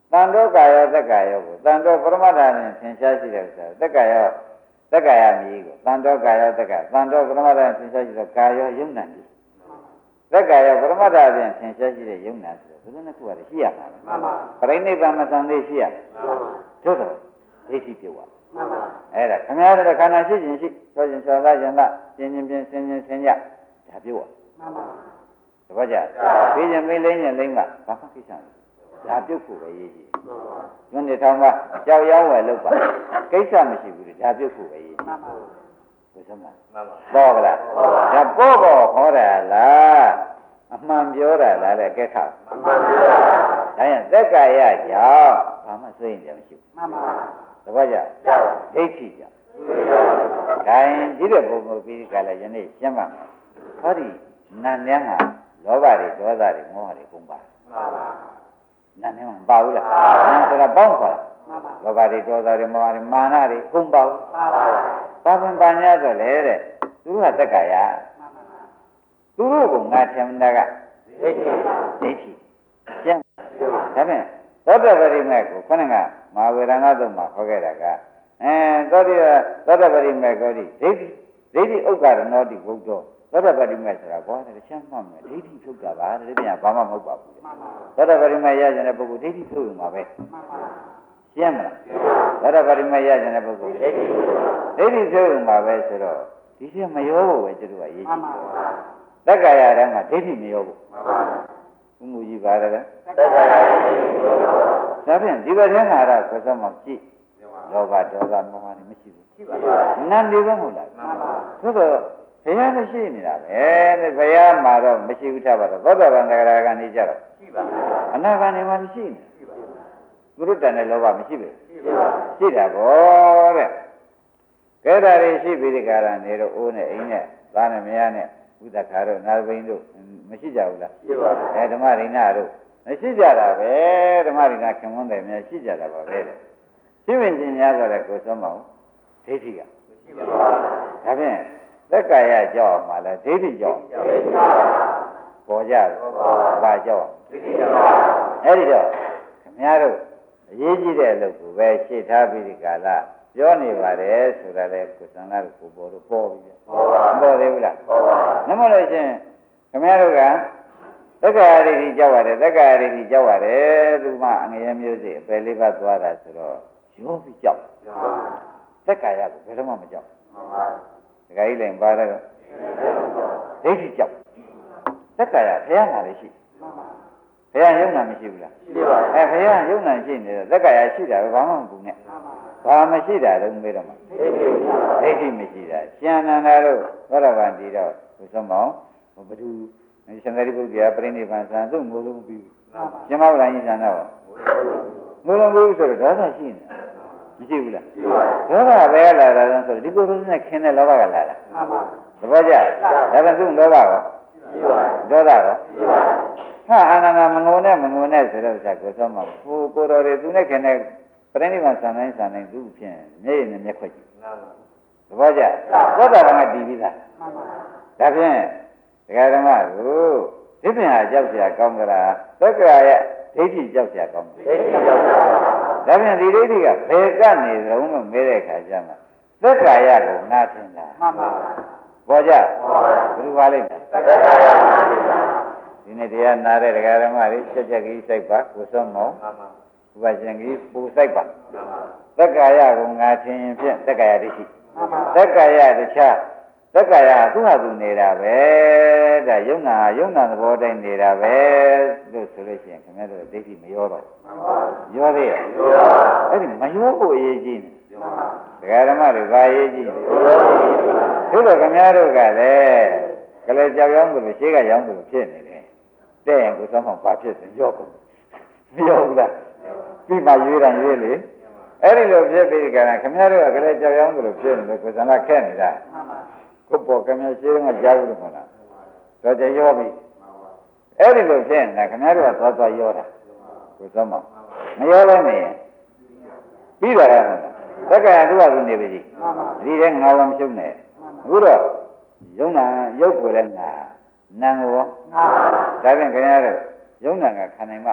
တန်တော်ကာယောသက်ကာယောကိုတန်တော်ပရမတ္ထနဲ့သင်ရှားရှိတဲ့ဥစ္စာသက်ကာယောသက်ကာယမြည်ကိုတန်တော်ကာယောသက်ကတန်တော်ပရမတ္ထနဲ့သင်ရှားရှိတဲ့ကာယောယုံနာတိသက်ကာယောပရမတ္ထဖြင့်သင်ရှားရှိတဲ့ယုံနာဆိုတော့ဘယ်လိုနဲ့ခုရတယ်ရှိရမှာလဲပြိဋိဘံမဆံသေးရှိရတို့တော့ဒိဋ္ဌိပြုတ်သွားအဲ့ဒါခမည်းတော်ခန္ဓာရှိခြင်းရှိဆိုရင်ဆိုလာရင်လားပြင်းပြင်းဆင်းဆင်းကြဒါပြုတ်သွားတပည့်ကြပြီးရင်မင်းလိမ့်ရင်လိမ့်ကဘာမှကိစ္စမရှိဒါပြုတ်ဖို့ပဲရေးကြည့်ညနေထောင်ကကြောက်ရောင်းဝယ်လုပ်ပါကိစ္စမရှိဘူးဒါပြုတ်ဖို့ပဲရေးကြည့်ကိုစမ်းပါတော့ကလားဒါပေါ်ပေါ်ဟောတာလားအမှန်ပြောတာလားလေကဲခါမှန်ပါဗျာဒါရင်သက်ကာယကြောင့်ဘာမှစိတ်ရင်မရှိဘူးမှန်ပါတပည့်ကြဒိဋ္ဌိကြောင့်ဒါရင်ဒီတဲ့ပုံကိုပြီးကြလဲယနေ့ရှင်းပါမယ်ဟောဒီနတ်များဟာလောဘတွေဒေါသတွေမောဟတွေကုန်ပါမှန်ပါနတ်များမပါဘူးလားနတ်ဆိုတာပေါင်းခေါ်တာလောဘတွေဒေါသတွေမောဟတွေမာနတွေကုန်ပါဘူးပါပင်ပညာဆိုလေတဲ့သူကသက်ကာယသူတို့ကငါထင်တာကဒိဋ္ဌိကျန်ဒါဖြင့်သောတပတိမေကိုခဏကမဟာဝေရဏသုံးမှာခေါ်ခဲ့တာကသောတပတိမေကိုဒီဒိဋ္ဌိဥက္ကရဏောတိဘုဒ္ဓသောတပတိမေဆိုတာဘောတယ်ချမ်းမှတ်မယ်ဒိဋ္ဌိဖြုတ်တာပါတဲ့ပြန်ဘာမှမဟုတ်ပါဘူးသောတပတိမေရကြတဲ့ပုဂ္ဂိုလ်ဒိဋ္ဌိဖြုတ်ယူမှာပဲရှင်းမလားသောတပတိမေရကြတဲ့ပုဂ္ဂိုလ်ဒိဋ္ဌိဖြုတ်ယူမှာပဲဆိုတော့ဒီချက်မရောဖို့ပဲကျတို့ကရေးကြည့်သက်ကာယတန်းကဒိဋ္ဌိမရောဘူးဘုမှုကြီးပါတယ်သက်ကာယဒါဖြင့်ဒီဘက်ထဲမှာတော့ကိုယ်စမောကြည့်လောဘဒေါသမောဟတွေမရှိဘူးရှိပါဘူးနတ်တွေပဲမဟုတ်လားမှန်ပါသို့တော့ဘုရားမရှိနေတာပဲတဲ့ဘုရားမှာတော့မရှိဘူးထားပါတော့သောတာပန်သဂရကနေကြတော့ရှိပါဘူးအနာဂတ်နေမှာမရှိနေရှိပါဘူးသူတို့တန်တဲ့လောဘမရှိဘူးရှိတာပေါ့တဲ့ကဲဒါတွေရှိပြီးဒီကာရနေတော့အိုးနဲ့အိမ်နဲ့သားနဲ့မယားနဲ့ဥဒ္ဒခါတို့နာဘိန်းတို့မရှိကြဘူးလားရှိပါဘူးဓမ္မရိဏတို့မရှိကြတာပဲဓမ္မရိဏခင်မွန်းတယ်များရှိကြတာပါပဲတဲ့ရှင်းဝင်ခြင်းများဆိုတဲ့ကိုယ်ဆုံးမအောင်ဒိဋ္ဌိကမရှိပါဘူးဒါဖြင့်သက်ကာယကြောက်မှလည်းဒိဋ္ဌိကြောက်ပေါ်ကြဘာကြောက်ဒိဋ္ဌိကြောက်အဲ့ဒီတော့ခင်ဗျားတို့အရေးကြီးတဲ့အလုပ်ကိုပဲရှေ့ထားပြီးဒီကာလပြောနေပါတယ်ဆိုတာလေကိုယ်စံလာကိုပေါ်တော့ပေါ်ပြီပေါ်သေးဘူးလားပေါ်ပါနမလို့ချင်းခင်ဗျားတို့ကသက်ကာယဒိဋ္ဌိကြောက်ရတယ်သက်ကာယဒိဋ္ဌိကြောက်ရတယ်သူမှအငရဲမျိုးစိအပယ်လေးပါးသွားတာဆိုတော့ရောပြီးကြောက်သက်ကာယကိုဘယ်တော့မှမကြောက်ဒကာကြီးလည်းပါတယ်ဒိဋ္ဌိကြောက်သက်ကာယဘုရားနာလည်းရှိဘုရားယုံနာမရှိဘူးလားရှိပါဘူးဘုရားယုံနာရှိနေတော့သက်ကာယရှိတာပဲဘာမှမဘူးနဲ့ဘာမရှိတာတော့မေးတော့မှာဒိဋ္ဌိမရှိတာကျန်နန္ဒာတို့သောတာပန်တည်တော့ဘုဆုံးမောင်ဘသူရှင်သာရိပုတ္တရာပြိဋိဘံဆံသူ့ငိုလုံးပြီးရှင်မောဂလန်ကြီးဆံတော့ငိုလုံးပြီးဆိုတော့ဒေါသရှိနေမရှိဘူးလားဒေါသပဲလာတာဆိုတော့ဒီကိုယ်လုံးနဲ့ခင်းတဲ့လောဘကလာတာသဘောကျဒါပေမဲ့သူ့လောဘကောဒေါသကောဟာအာနန္ဒမငုံနဲ့ဆိုတော့ဆက်ကိုဆုံးမောင်ကိုတော်တွေသူနဲ့ခင်းတဲ့ပြိဋိဘံဆံတိုင်းသူ့ဖြင့်မျက်ရည်နဲ့မျက်ခွက်ကြည့်သဘောကျသောတာပန်ကတည်ပြီးသားဒါဖြင့်ဒကာဓမ္မတို့ဒီပြင်ဟာကြောက်เสียကောင်းကြလားသက်ကာယဒိဋ္ဌိကြောက်เสียကောင်းတယ်ဒိဋ္ဌိကြောက်တာဒါဖြင့်ဒီဒိဋ္ဌိကဘယ်ကနေသလုံးလို့မေးတဲ့အခါကျမှသက်ကာယကိုနားထင်တာမှန်ပါဘောကြဘယ်လိုပါလိမ့်မယ်သက်ကာယဒီနေ့တရားနာတဲ့ဒကာဓမ္မတွေချက်ကြီးစိုက်ပါကိုစွန်းမောမှန်ပါဥပရှင်ကြီးပူစိုက်ပါသက်ကာယကိုငါထင်ရင်ဖြင့်သက်ကာယဒိဋ္ဌိသက်ကာယတခြားသက်ကာယသူ့ဟာသူနေတာပဲဒါယုံနာသဘောတိုင်းနေတာပဲလို့ဆိုလို့ရှိရင်ခင်ဗျားတို့ဒိဋ္ဌိမရောတော့ရောသေးရဲ့အဲ့ဒီမရောဖို့အရေးကြီးနေဒကာဓမ္မတွေဘာအရေးကြီးနေတို့တော့ခင်ဗျားတို့ကလည်းကလေးကြောက်ရောင်းလို့ရှေးကရောင်းလို့ဖြစ်နေတယ်တဲ့ရင်ကိုယ်ဆောင်ဘာဖြစ်လဲရောကုန်မရောဘူးလားပြီးမှရွေးတယ်ရွေးလေအဲ့ဒီလိုဖြစ်ပြီးကြတာခင်ဗျားတို့ကကလေးကြောက်ရောင်းလို့ဖြစ်နေတယ်ကိုယ်စံလာခက်နေတာကိုယ်ပေါ်ခင်ဗျားရှင်းကကြားဘူးလို့မလားတော့ကြရောပြီအဲ့ဒီလိုဖြစ်နေတာခင်ဗျားတို့ကသွားရောတာကိုယ်စမ်းမမရောလဲနေရင်ပြီးတော့ရမှာသက္ကရာသူ့ဟာသူနေပြီဒီတဲ့ငါဝမရှုံးနဲ့အခုတော့ယုံနာရုပ်ကိုလည်းငါနာကိုဒါဖြင့်ခင်ဗျားတို့ယုံနာကခံနိုင်မှ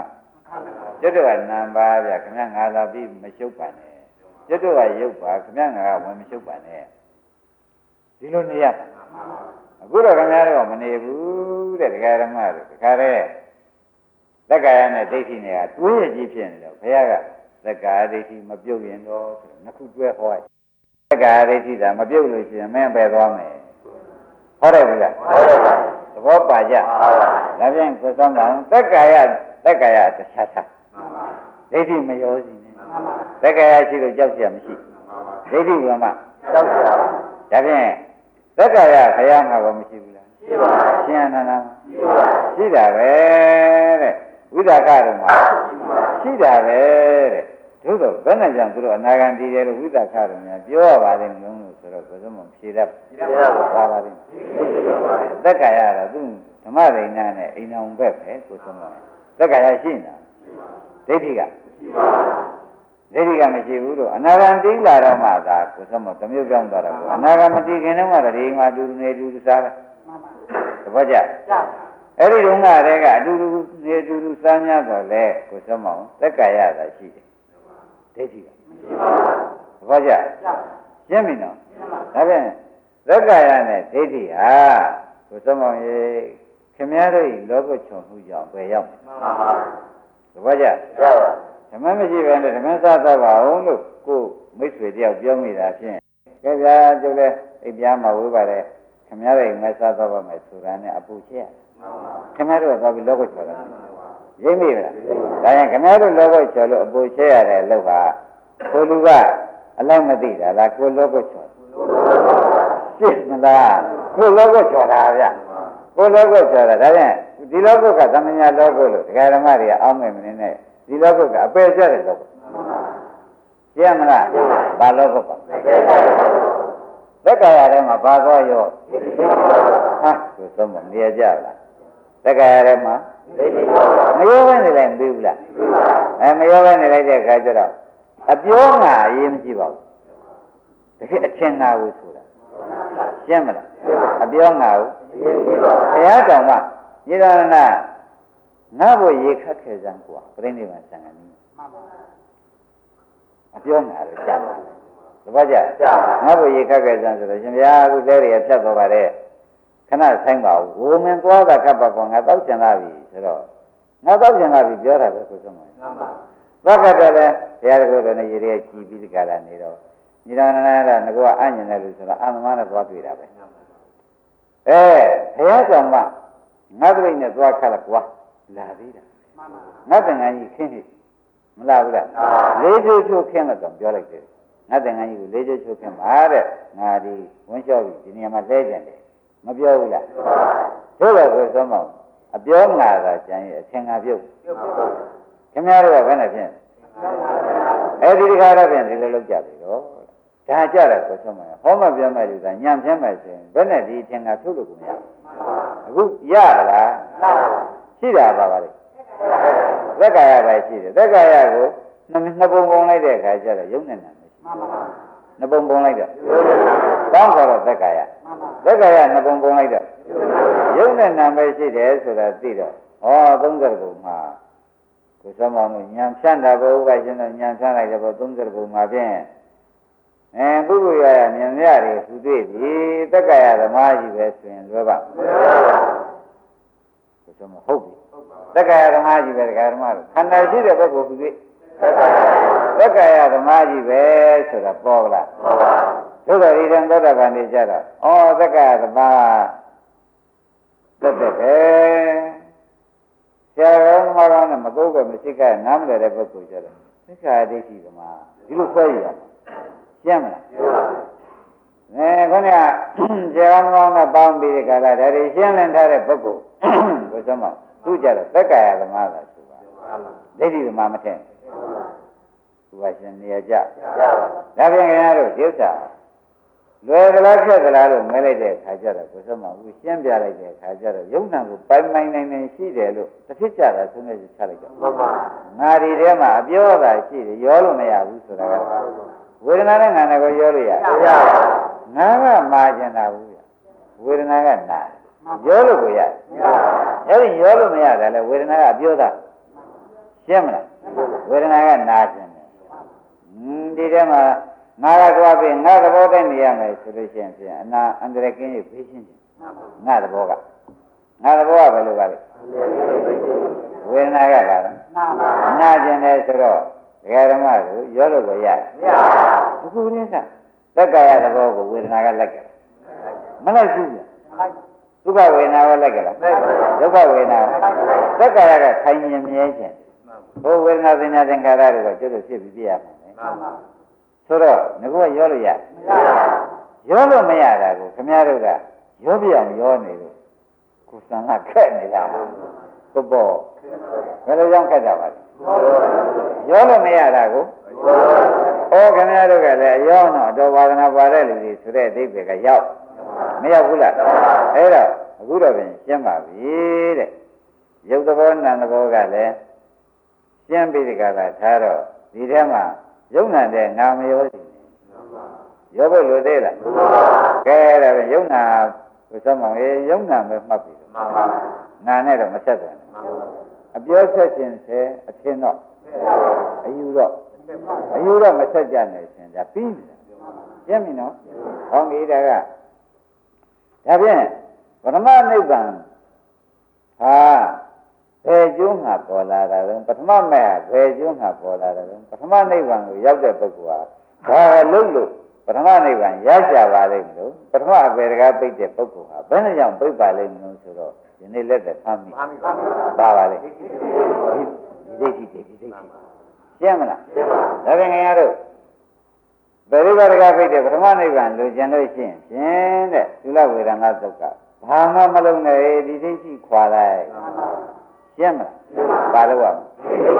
ကျွတ်တို့ကနံပါဗျခင်ဗျားငါလာပြီးမရှုပ်ပါနဲ့ကျွတ်တို့ကရုပ်ပါခင်ဗျားငါကဝင်မရှုပ်ပါနဲ့ဒီလိုနေရအခုတော့ခင်ဗျားတို့ကမနေဘူးတဲ့တရားဓမ္မတို့တခါတည်းသက္ကာယနဲ့ဒိဋ္ဌိနဲ့ကတွဲရကြီးဖြစ်နေတော့ဘုရားကသက္ကာယဒိဋ္ဌိမပြုတ်ရင်တော့နှစ်ခုတွဲဟောသက္ကာယဒိဋ္ဌိသာမပြုတ်လို့ရှိရင်မင်းပဲသွားမယ်ဟုတ်တယ်ဘူးလားဟုတ်တယ်ပါသဘောပါကြဒါဖြင့်ကိုယ်ဆောင်အောင်သက္ကာယတခြားခြားဒိဋ္ဌိမရောစီနဲ့သက္ကာယရှိလို့ကြောက်ကြမရှိဒိဋ္ဌိကမှကြောက်ကြပါဒါဖြင့်သက္ကာယခရမှာကောမရှိဘူးလားရှိပါဘူးရှင်အနန္ဒရှိတာပဲတဲ့ဝိသကတို့မှာရှိတာပဲတဲ့တို့တော့ဘယ်နဲ့ကြောင့်သူတို့အနာဂံတည်တယ်လို့ဝိသကတို့များပြောရပါလိမ့်မလို့ဆိုတော့ဘယ်သူမှဖြေတတ်ပါပါလိမ့်သက္ကာယတော့သူဓမ္မဒိဋ္ဌိနဲ့အိမ်အောင်ဘက်ပဲကိုဆုံးတော့သက္ကာယရှိနေတာဒိဋ္ဌိကမရှိဘူးလို့အနာဂံတည်လာတော့မှသာကိုဆုံးမတမျိုးပြောင်းသွားတော့အနာဂံမတည်ခင်တော့မှဒီမှာတူနေတူစားတယ်သဘောကျအဲ့ဒီတုန်းကတည်းကအတူတူနေတူတူစားများတော့လေကိုဆုံးမသက္ကာယသာရှိတယ်ဒိဋ္ဌိကသဘောကျရှင်းပြီနော်ဒါဖြင့်သက္ကာယနဲ့ဒိဋ္ဌိဟာကိုဆုံးမရေခင်ဗျားတို့လောကချုံမှုကြောင့်ပဲရောက်တယ်သဘောကျဓမ္မမရှိဘဲနဲ့ဓမ္မစားတော့ပါအောင်လို့ကိုမိတ်ဆွေတယောက်ပြောမိတာဖြင့်ကြဗျာကျုပ်လည်းအိပ်ပြားမှာဝေးပါတယ်ခင်ဗျားတို့ငါစားတော့ပါမယ်ဆိုတာနဲ့အပူချက်ခင်ဗျားတို့ကသွားပြီးလောကချုံတာရိပ်မိလားဒါရင်ခင်ဗျားတို့လောကချုံလို့အပူချက်ရတဲ့လို့ပါကိုလူကအလောက်မသိတာလားကိုလောကချုံရှင်းမလားကိုလောကချုံတာဗျကိုလောကချုံတာဒါရင်ဒီလောကကသမညာလောကလို့ဒကာဓမ္မတွေကအောင်းမယ်မင်းနဲ့ဒီလောကကအပယ်ကျတဲ့လောကရှင်းမလားဘာလောကပါသက္ကာယထဲမှာဘာသွားရောဟာသူသုံးမနေကြလားသက္ကာယထဲမှာမရောဘဲနေလိုက်မပြီးဘူးလားမရောဘဲနေလိုက်တဲ့အခါကျတော့အပြောငါအရေးမကြည့်ပါဘူးတကယ်အချင်းငါကိုဆိုတာရှင်းမလားအပြောငါကိုဘုရားတော်ကညီတော်နာငါ့ဘို့ရေခတ်ခဲ့စမ်းကွာပြိဋိဘံဆံဃာနည်းအပြောငါလို့ကြားပါသဘောကျငါ့ဘို့ရေခတ်ခဲ့စမ်းဆိုတော့ရှင်ဗျာအခုလဲရဖြတ်သွားပါတယ်ခဏဆိုင်ပါဘူးဝုံမင်းသွားတာခတ်ပါကွာငါတောက်ကျင်လာပြီဆိုတော့ငါတောက်ကျင်လာပြီပြောတာပဲဆိုဆုံးမှာသွားခတ်တယ်လေဘုရားတော်ကလည်းရေရဲကြည်ပြီးဒီကလာနေတော့ညီတော်နာကငါကအညင်တယ်လို့ဆိုတော့အမှန်မှန်နဲ့သွားတွေ့တာပဲဘုရားဆောင်ကငါပြိဋနဲ့သွားခတ်လိုက်ကွာလာသေးတာငါတန်ငန်းကြီးခင်းနေမလားဘူးလားလေးချိုးချိုးခင်းတော့ပြောလိုက်တယ်ငါတန်ငန်းကြီးကိုလေးချိုးချိုးခင်းပါတဲ့ငါဒီဝန်းလျှောက်ပြီးဒီနေရာမှာလဲကျင်တယ်မပြောဘူးလားတို့တော့ဆိုဆုံးမအပြောငါသာကျန်ရဲ့အထင်ငါပြုတ်ခင်ဗျားတို့ကဘယ်နဲ့ဖြင့်အဲ့ဒီတခါတော့ဖြင့်ဒီလိုလုပ်ကြပြီတော့ဒါကြတယ်ဆိုဆုံးမဟောမပြောမဲ့လူကညံပြဲမဲ့ဆိုရင်ဘယ်နဲ့ဒီအထင်ငါပြုတ်လို့ကိုမရအခုရလားရှိတာပါပါလေသက္ကာယပဲရှိတယ်သက္ကာယကိုနှစ်ပုံပုံလိုက်တဲ့အခါကျတော့ယုံနေတာမရှိနှစ်ပုံပုံလိုက်တော့ကောင်းတော့သက္ကာယနှစ်ပုံပုံလိုက်တော့ယုံနေတာပဲရှိတယ်ဆိုတာသိတော့ဟော30ပုံမှာကိုစမောင်းတို့ညံဖြန့်တာဘုရားရှင်တို့ညံဖြန့်လိုက်တဲ့ဘု30ပုံမှာဖြင့်ပုဂ္ဂိုလ်ရမြင်ရတယ်သူတွေ့ပြီသက္ကာယသမားကြီးပဲဆိုရင်လွယ်ပါကိုစမောင်းဟုတ်ပြီသက္ကာယသမားကြီးပဲဒကာဓမ္မတို့ခန္ဓာရှိတဲ့ပုဂ္ဂိုလ်သူတွေ့သက္ကာယသမားကြီးပဲဆိုတာပေါ်လားသို့တော်ဒီတန်သောတာပန်နေကြတော့သက္ကာယသမားတက်တယ်ပဲဆရာတော်သမားတော်နဲ့မကိုးကွယ်မရှိခဲ့နားမလည်တဲ့ပုဂ္ဂိုလ်ကြတော့သက္ကာယဒိဋ္ဌိသမားဒီလိုဆွဲရအောင်ရှင်းမလားခေါင်းကဆရာတော်သမားနဲ့ပေါင်းပြီးတဲ့ကာလဒါတွေရှင်းလင်းထားတဲ့ပုဂ္ဂိုလ်ကိုစမောသူကြတော့သက္ကာယသမားလားဆိုပါဒိဋ္ဌိသမားမထင်ဘူးဘာရှင်နေရကြဒါဖြင့်ခင်ဗျားတို့ဒီဥစ္စာလွယ်ကလားဖြတ်ကလားလို့မဲလိုက်တဲ့အခါကျတော့ကိုစမောအခုရှင်းပြလိုက်တဲ့အခါကျတော့ယုံနာကိုပိုင်နိုင်ရှိတယ်လို့တစ်ဖြစ်ကြတာသုံးနေချလိုက်တော့ငါဒီထဲမှာအပြောတာရှိတယ်ရောလို့မရဘူးဆိုတာကဝေဒနာနဲ့ငါနဲ့ကိုရောလို့ရငါကမာကျင်တာဘူးဝေဒနာကနာရောလို့ကိုရအဲ့ဒီရောလို့မရတယ်လေဝေဒနာကအပြောတာရှင်းမလားဝေဒနာကနာရှင်းတယ်ဒီထဲမှာငါကတော့ပြင်ငါသဘောတည်းနေရမယ်ဆိုလို့ရှိရင်ဖြင့်အနာအန္တရာယ်ကင်းရေးဖေးရှင်းတယ်ငါသဘောကဘယ်လိုပါလဲဝေဒနာကပါလားနာကျင်တယ်ဆိုတော့ဒကာဓမ္မတို့ရောလို့ကိုရမရဘူးအခုနည်းကသက္ကာယသဘောကိုဝေဒနာကလက်ကြတယ်မလိုက်ဘူးဗျဒုက္ခဝေဒနာကိုလက်ကြလားဒုက္ခဝေဒနာသက္ကာယကခိုင်မြင်မြဲခြင်းဘိုးဝေဒနာသင်ညာသင်္ခါရတွေကကျွတ်လို့ဖြစ်ပြီးပြရမှာလေဆိုတော့ငါကရောလို့ရရောလို့မရတာကိုခင်ဗျားတို့ကရောပြအောင်ရောနေလို့ကိုယ်စံကခက်နေတာဘဘောဘယ်လိုကြောင့်ခက်ကြပါလဲရောလို့မရတာကိုဩခင်ဗျားတို့ကလည်းရောတော့တော်ဝါဒနာပါတဲ့လူတွေဆိုတဲ့အဓိပ္ပာယ်ကရောက်မရောက်ဘူးလားအဲ့တော့အခုတော့ပြင်ရှင်းပါပြီတဲ့ရုပ်သဘောနာမ်သဘောကလည်းရှင်းပြီးဒီကလာထားတော့ဒီထဲမှာယုံနာတဲ့ငါမရောစီရောဖို့လိုသေးလားကဲဒါပဲယုံနာကိုစမ်းပါလေယုံနာပဲမှတ်ပြီငါနဲ့တော့မဆက်တယ်အပြောဆက်ခြင်းစေအထင်တော့အယူတော့မဆက်ကြနဲ့ရှင်ဒါပြီးပြီရှင်းပြီနော်ဟောမိတာကဒါဖြင့်ပရမနိဗ္ဗာန်ဟာဘယ်ကျိုးငါပေါ်လာတာလဲပထမမဲ့ဘယ်ကျိုးငါပေါ်လာတယ်လဲပထမနိဗ္ဗာန်ကိုရောက်တဲ့ပုဂ္ဂိုလ်ဟာဘာလို့ပထမနိဗ္ဗာန်ရကြပါလိမ့်မလို့ပထမအပေတကားပိတ်တဲ့ပုဂ္ဂိုလ်ဟာဘယ်နဲ့ကြောင့်ပိတ်ပါလိမ့်မလို့ဆိုတော့ဒီနေ့လက်သက်ဖမ်းမိပါပါလေဒီဒိဋ္ဌိရှင်းမလားရှင်းပါဒါပြန်ခင်ဗျားတို့ပရိပါဒကပိတ်တဲ့ပထမနိဗ္ဗာန်လိုချင်လို့ရှိရင်ဖြင့်တဲ့သုလဝေဒနာသုတ်ကဘာမှမလုံးနဲ့ဒီဒိဋ္ဌိခွာလိုက်ရှင်းမလားပါလို့ရမယ်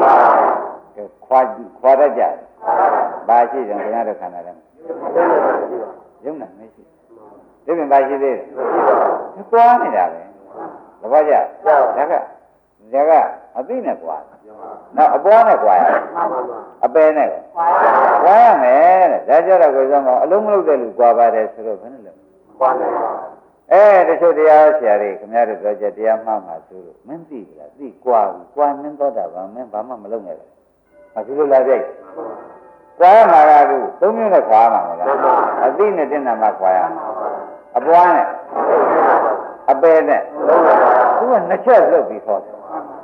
ခွာတတ်ကြဘာရှိတယ်ခင်ဗျားတို့ခန္ဓာထဲယုံနာမရှိဒီပြင်ဘာရှိသေးလဲကွာနေတာပဲသဘောကျဒါကအသိနဲ့ကွာနောက်အပွားနဲ့ကွာရအပယ်နဲ့ကွာရမယ်တဲ့ဒါကြတော့ကိုယ်စမ်းမအလုံးမလုံးတဲ့လူကွာပါတယ်ဆိုတော့ဘယ်နဲ့လဲကွာတယ်တချို့တရားဆရာတွေခင်ဗျားတို့ပြောကြတရားမှားမှာဆိုလို့မင်းသိပြီလားသိကွာဘူးကွာမင်းတော့တာပါမင်းဘာမှမလုပ်နဲ့အခုလိုလာပြိုက်ကွာမှာကအခုသုံးမျိုးနဲ့ခွာမှာမလားအသိနဲ့တင်တာမှခွာရအပွားနဲ့အပယ်နဲ့သူကနှစ်ချက်လွတ်ပြီးခေါ်တယ်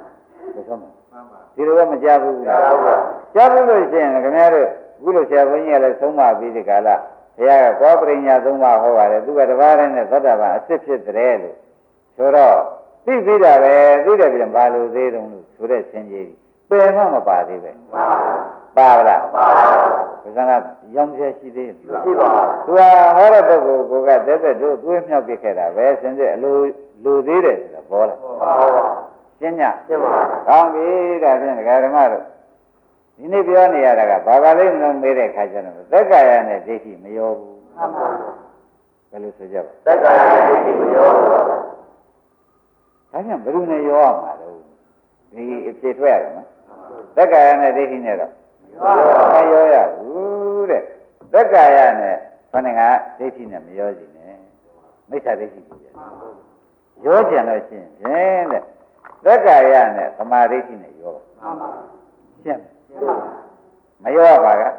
ဒီလိုကမကြဘူးလားကြားဘူးလို့ရှိရင်ခင်ဗျားတို့အခုလိုဆရာဘုန်းကြီးကလည်းသုံးပါပြီးဒီကလာဘုရားကကောပရိညာသုံးပါဟောပါတယ်သူကတပါးတည်းနဲ့သတ္တဗံအစ်စ်ဖြစ်တယ်လို့ဆိုတော့သိပြီးတာပဲသိတယ်ပြန်ဘာလို့သေးတုံးလို့ဆိုတဲ့ဆင်ကြီးပယ်မှမပါသေးပဲပါလားပါဘုရားကရောင်းချက်ရှိသေးတယ်ရှိပါသူကဟောတဲ့ပုဂ္ဂိုလ်ကတက်တို့သွေးမြောက်ပြခဲ့တာပဲစင်စစ်အလိုသေးတယ်ဆိုတာဘောလားရှင်းညရှင်းပါကောင်းပြီဒါဖြင့်ဒကာဓမ္မတို့ဒီနေ့ပြောနေရတာကဘာပါလိမ့်မလို့မေးတဲ့ခါကျတော့သက်ကာယနဲ့ဒိဋ္ဌိမရောဘူးဘယ်လိုဆိုကြပါသက်ကာယနဲ့ဒိဋ္ဌိမရောဘူးဒါကြောင့်ဘယ်လိုနဲ့ရောရမှာလဲဒီအဖြစ်ထွက်ရတယ်နော်သက်ကာယနဲ့ဒိဋ္ဌိနဲ့တော့မရောရဘူးတဲ့သက်ကာယနဲ့ခဏကဒိဋ္ဌိနဲ့မရောစီနဲ့မိစ္ဆာဒိဋ္ဌိကိုရောကြံလို့ရှိရင်တဲ့သက်ကာယနဲ့သမာဓိဋ္ဌိနဲ့ရောရှင်းမရောပါက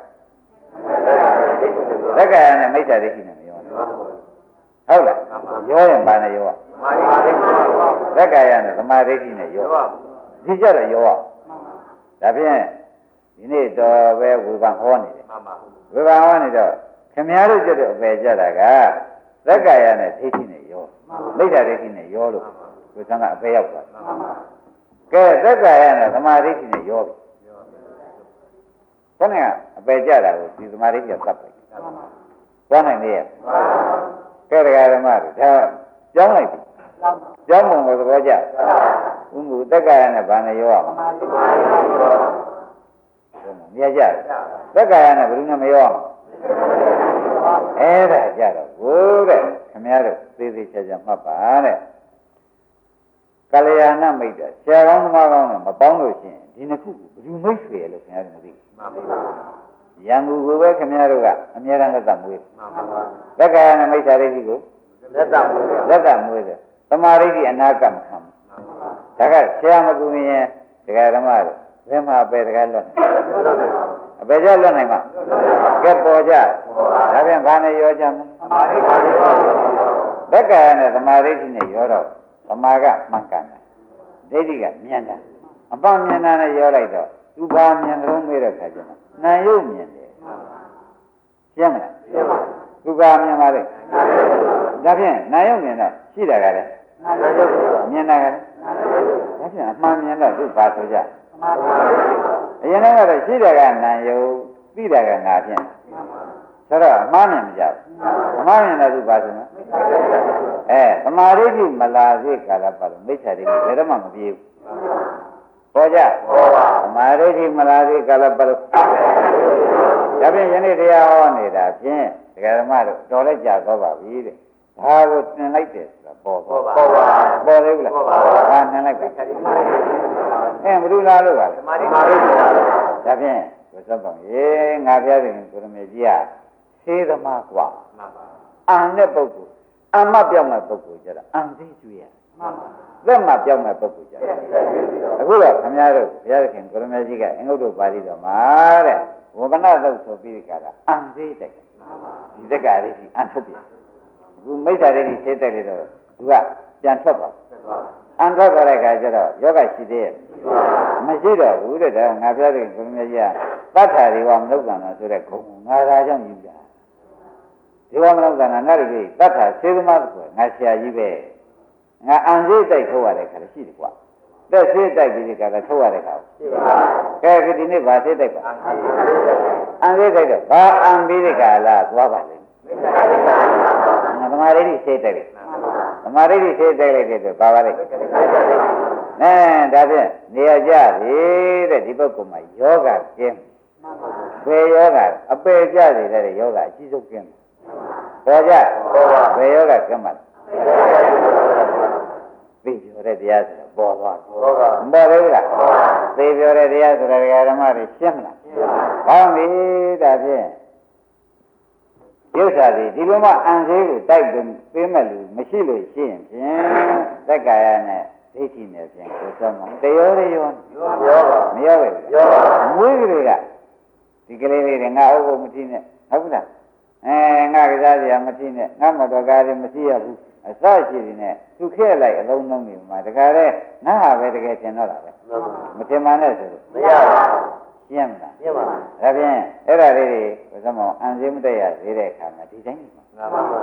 သက်ကာယနဲ့မိစ္ဆာဒိဋ္ဌိနဲ့မရောဟုတ်လားရောရင်ဘာနဲ့ရောသက်ကာယနဲ့သမာဓိဋ္ဌိနဲ့ရောဒီကြတော့ရောဒါဖြင့်ဒီနေ့တော့ပဲဝေဘာဟောနေတယ်ဝေဘာဟောနေတော့ခင်ဗျားတို့ကြတဲ့အပယ်ကြတာကသက်ကာယနဲ့ဒိဋ္ဌိနဲ့ရောမိစ္ဆာဒိဋ္ဌိနဲ့ရောလို့ဝေသံကအပယ်ရောက်သွားကဲသက်ကာယနဲ့သမာဓိဋ္ဌိနဲ့ရောပြီခေါင်းကအပယ်ကြတာကိုဒီသမာဓိဋ္ဌိကသတ်လိုက်သွားနိုင်လေကဲတရားဓမ္မတွေဒါကြောင်းလိုက်ပြီကြောင်းပုံကိုသဘောကျဥမှုသက်ကာယနဲ့ဘာနဲ့ရောရမှာမြတ်ကြသက်ကာယနဲ့ဘယ်သူနဲ့မရောအောင်အဲ့ဒါကြတော့ဘိုးတဲ့ခင်ဗျားတို့သေသေးချာချာမှတ်ပါတဲ့ကလျာဏမိတ်တာဆရာကောင်းသမားကောင်းနဲ့မပေါင်းလို့ရှိရင်ဒီနှစ်ခုဘယ်သူမိတ်ဆွေလို့ခင်ဗျားတို့မသိဘူးရန်သူကိုပဲခင်ဗျားတို့ကအမြဲတမ်းလက်သမွေးသက်ကာယနဲ့မိစ္ဆာဒိဋ္ဌိကိုလက်သမွေးတယ်သမာဓိဋ္ဌိအနာကမခံဘူးဒါကဆရာမကူရင်ဒကာဓမ္မတို့ဘယ်မှာအပေတကယ်လွတ်အပေကြလွတ်နိုင်မှာကဲပေါ်ကြဒါပြန်ဘာနဲ့ရောကြမလဲတက္ကရာနဲ့သမာဓိနဲ့ရောတော့သမာကမှန်ကန်တယ်ဒိဋ္ဌိကမြင်တာအပမြင်တာနဲ့ရောလိုက်တော့သူဘာမြင်တော့မေးတဲ့ခါကျတော့နာယုတ်မြင်တယ်ရှင်းမလားသူဘာမြင်ပါလဲဒါဖြင့်နာယုတ်မြင်တော့ရှိတာကလည်းမြင်တာကလည်းဒါဖြင့်အမှန်မြင်တော့သူဘာဆိုကြအရင်ကတော့ရှိတယ်ကနာယုတ်သိတယ်ကငါဖြင့်ဆိုတော့အမှားမြင်မကြဘူးအမှားမြင်တော့သူဘာဆိုလဲသမာဓိတိမလာစေကာလပတ်လို့မိစ္ဆာဒိဋ္ဌိဘယ်တော့မှမပြေဘူးပေါ်ကြသမာဓိတိမလာစေကာလပတ်လို့ဒါဖြင့်ယနေ့တရားဟောနေတာဖြင့်ဒကာဓမ္မတို့တော်လိုက်ကြတော့ပါပြီတဲ့ဒါကိုသင်လိုက်တယ်ဆိုတာပေါ်သေးဘူးလားဒါသင်လိုက်ပါဘယ်လိုလားလို့ပါလဲဒါဖြင့်ဘုရားပေါင်းရေငါပြတယ်ကိုရမေကြီးကသေသမားกว่าအံတဲ့ပုဂ္ဂိုလ်အမပြောင်းတဲ့ပုဂ္ဂိုလ်ကြတာအံသေးကျွေးရသက်မပြောင်းတဲ့ပုဂ္ဂိုလ်ကြတာအခုတော့ခင်ဗျားတို့ဘုရားခင်ကိုရမေကြီးကအင်္ဂုတ္တပါဠိတော်မှာတဲ့ဝမနသုတ်ဆိုပြီးကြတာအံသေးတိုက်ဒီတက္ကရာကြီးအံထုတ်ပြအခုမိစ္ဆာဒိဋ္ဌိသိတဲ့လေတော့သူကပြန်ထွက်ပါအံထွက်သွားတဲ့ခါကျတော့ယောဂရှိသေးရဲ့မရှိတော့ဘူးတဲ့ဒါငါပြောတဲ့ကိုရမေကြီးကတတ်တာတွေကမလုပ်ကြတာဆိုတဲ့ဂုဏ်ငါသာကြောင့်ယူတာဒီဝမနုဿာနာနာရိကိတတ်တာစေသမားဆိုငါဆရာကြီးပဲငါအံသေးတိုက်ထုတ်ရတဲ့ခါလည်းရှိတယ်ကွာတက်သေးတိုက်ပြီးဒီကလည်းထုတ်ရတဲ့ခါရှိပါကဲဒီနေ့ဗာသေးတိုက်ပါအံသေးတိုက်တော့ဘာအံပြီးဒီကလာသွားပါလိမ့်သမာဓိစေတိုက်တယ်သမာဓိစေတိုက်လိုက်တဲ့အတွက်ဘာပါလဲဒါဖြင့်နေရာကြပြီတဲ့ဒီပုဂ္ဂိုလ်မှာယောဂကျင်းဘယ်ယောဂအပေကြစေတဲ့ယောဂအကြီးဆုံးကျင်းပေါ်ကြဘယ်ယောဂကမှတ်သိပြောတဲ့တရားဆိုတော့ပေါ်သွားမပေါ်သေးဘူးလားသိပြောတဲ့တရားဆိုတော့ဓမ္မတွေရှင်းမလားကောင်းပြီဒါဖြင့်ရုပ်စာတွေဒီလိုမှအံသေးကိုတိုက်ပေးမဲ့လူမရှိလို့ရှိရင်ဖြင့်သက္ကာယနဲ့ဒိဋ္ဌိနဲ့ဖြင့်ကိုယ်ဆုံးမှာတရားတွေရောမရောပဲမွေးကလေးကဒီကလေးလေးတွေငါဥပ္ပမတိနဲ့ဟုတ်လားငါကစားစရာမတိနဲ့ငါမော်တော်ကားတွေမရှိရဘူးအစရှိနေနဲ့သူခဲ့လိုက်အလုံးလုံးနေမှာတခါတည်းငါဟာပဲတကယ်ထင်တော့တာပဲမထင်မှန်းနဲ့ဆိုလို့မရပါဘူးရှင်းမလားရှင်းပါပါဒါဖြင့်အဲ့ဒါလေးတွေဘုရားမောင်အံစင်းမတက်ရသေးတဲ့အခါမှာဒီတိုင်းနေမှာမှန်ပါပါ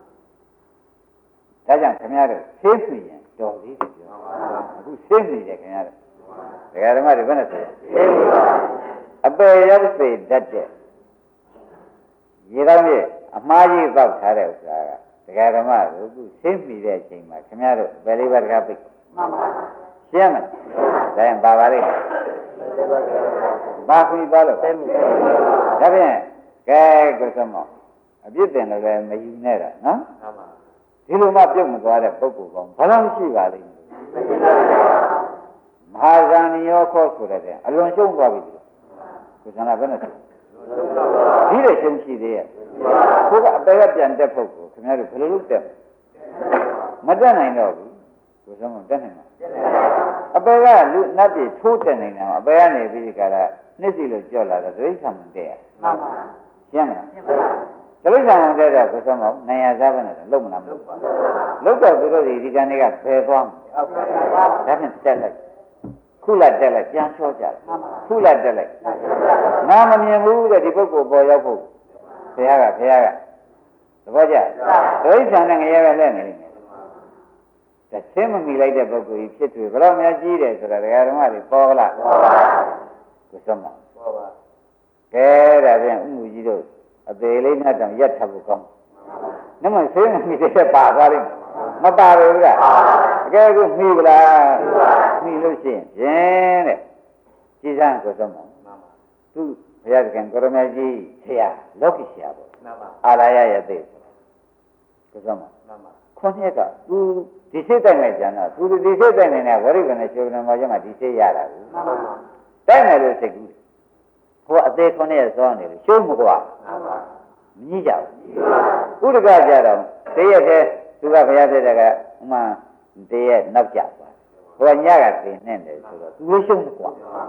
ဒါကြောင့်ခင်ဗျားတို့သိပြီရင်တော်သေးတယ်ပြောအခုသိပြီတယ်ခင်ဗျားတို့ဒကာဓမ္မတွေဘယ်နဲ့ဆိုသိပြီပါအပေရောက်စေတတ်တဲ့ရေတော်ကြီးအမှားကြီးပေါက်ထားတဲ့ဥစ္စာကဒကာဓမ္မတို့အခုသိပြီတဲ့အချိန်မှာခင်ဗျားတို့ဘယ်လေးပါးတကားပိတ်မှန်ပါရှင်းမလားဒါရင်ပါပါလိမ့်ဘာခွင့်သွားလို့သိပြီဒါဖြင့်ကဲကိုစမောအပြစ်တင်လို့လည်းမယူနဲ့တာနော်မှန်ပါဒီလိုမှပြုတ်မသွားတဲ့ပုဂ္ဂိုလ်ကောင်ဘာလို့ရှိပါလိမ့်မဟာဇာနိယောခောဆိုတဲ့အလွန်ရှုံးသွားပြီကိုစန္ဒဘယ်နဲ့ဆိုဒီတဲ့ရှုံးရှိသေးရဲ့ကိုကအပေကပြန်တက်ဖို့ကိုခင်ဗျားတို့ဘယ်လိုလုပ်တက်မတက်နိုင်တော့ဘူးကိုစမ်းမတက်နိုင်ဘူးအပေကလူနတ်ပြည်ထိုးတက်နိုင်တယ်အပေကနေပြီးဒီကရာနှစ်စီလို့ကြောက်လာတော့ဒိဋ္ဌံမတက်ရမှန်ပါရှင်းမလားရှင်းပါဒိဋ္ဌံမတက်တော့ကိုစမ်းမနိုင်ရစားပဲနဲ့လုံးမလားမလုပ်ပါလုပ်တော့သူတို့ဒီကံတွေကဖယ်သွားမှာဒါဖြင့်တက်လိုက်ခုလက်တက်လိုက်ပြန်ချောကြတယ်ခုလက်တက်လိုက်ငါမမြင်ဘူးတဲ့ဒီပုဂ္ဂိုလ်ပေါ်ရောက်ဖို့ဘုရားကသဘောကျဒိဋ္ဌံနဲ့ငရဲပဲလက်နေလိမ့်မယ်ဒါရှင်းမမိလိုက်တဲ့ပုဂ္ဂိုလ်ကြီးဖြစ်သူဘယ်တော့မှကြီးတယ်ဆိုတာဒကာဓမ္မတွေပေါ်လားပေါ်ပါကိုစမ်းပါပေါ်ပါကဲဒါပြန်ဥမှုကြီးတို့အသေးလေးနဲ့တောင်ရက်ထပ်ဖို့ကောင်းနမဆေးမမိတဲ့ပါသွားလိမ့်မပါဘူးကအကဲကိုမိဗလားမိလို့ရှိရင်ဖြင့်တဲ့ကြည်စမ်းကိုစမ်းပါသူဘုရားကံကရမကြီးဆရာလောကီဆရာပေါ့အာလာယရဲ့သိကိုစမ်းပါခွန်ရက်ကသူဒီစိတ်တိုင်းနဲ့ကျန်တော့သူဒီစိတ်တိုင်းနဲ့ဝရိကနဲ့ရှင်တော်မှာကျမှဒီစိတ်ရတာဘူးတိုက်မယ်လို့စိတ်ကူးဟိုအသေးခွန်ရက်စောနေလို့ရှုံးမကွာမကြီးကြဘူးဥဒကကြတော့တရက်တည်းသူကဘုရားပြတဲ့ကဥမာတရက်နောက်ကြသွားဟိုညကသိနေတယ်ဆိုတော့သူလို့ရှုံးမကွာဒ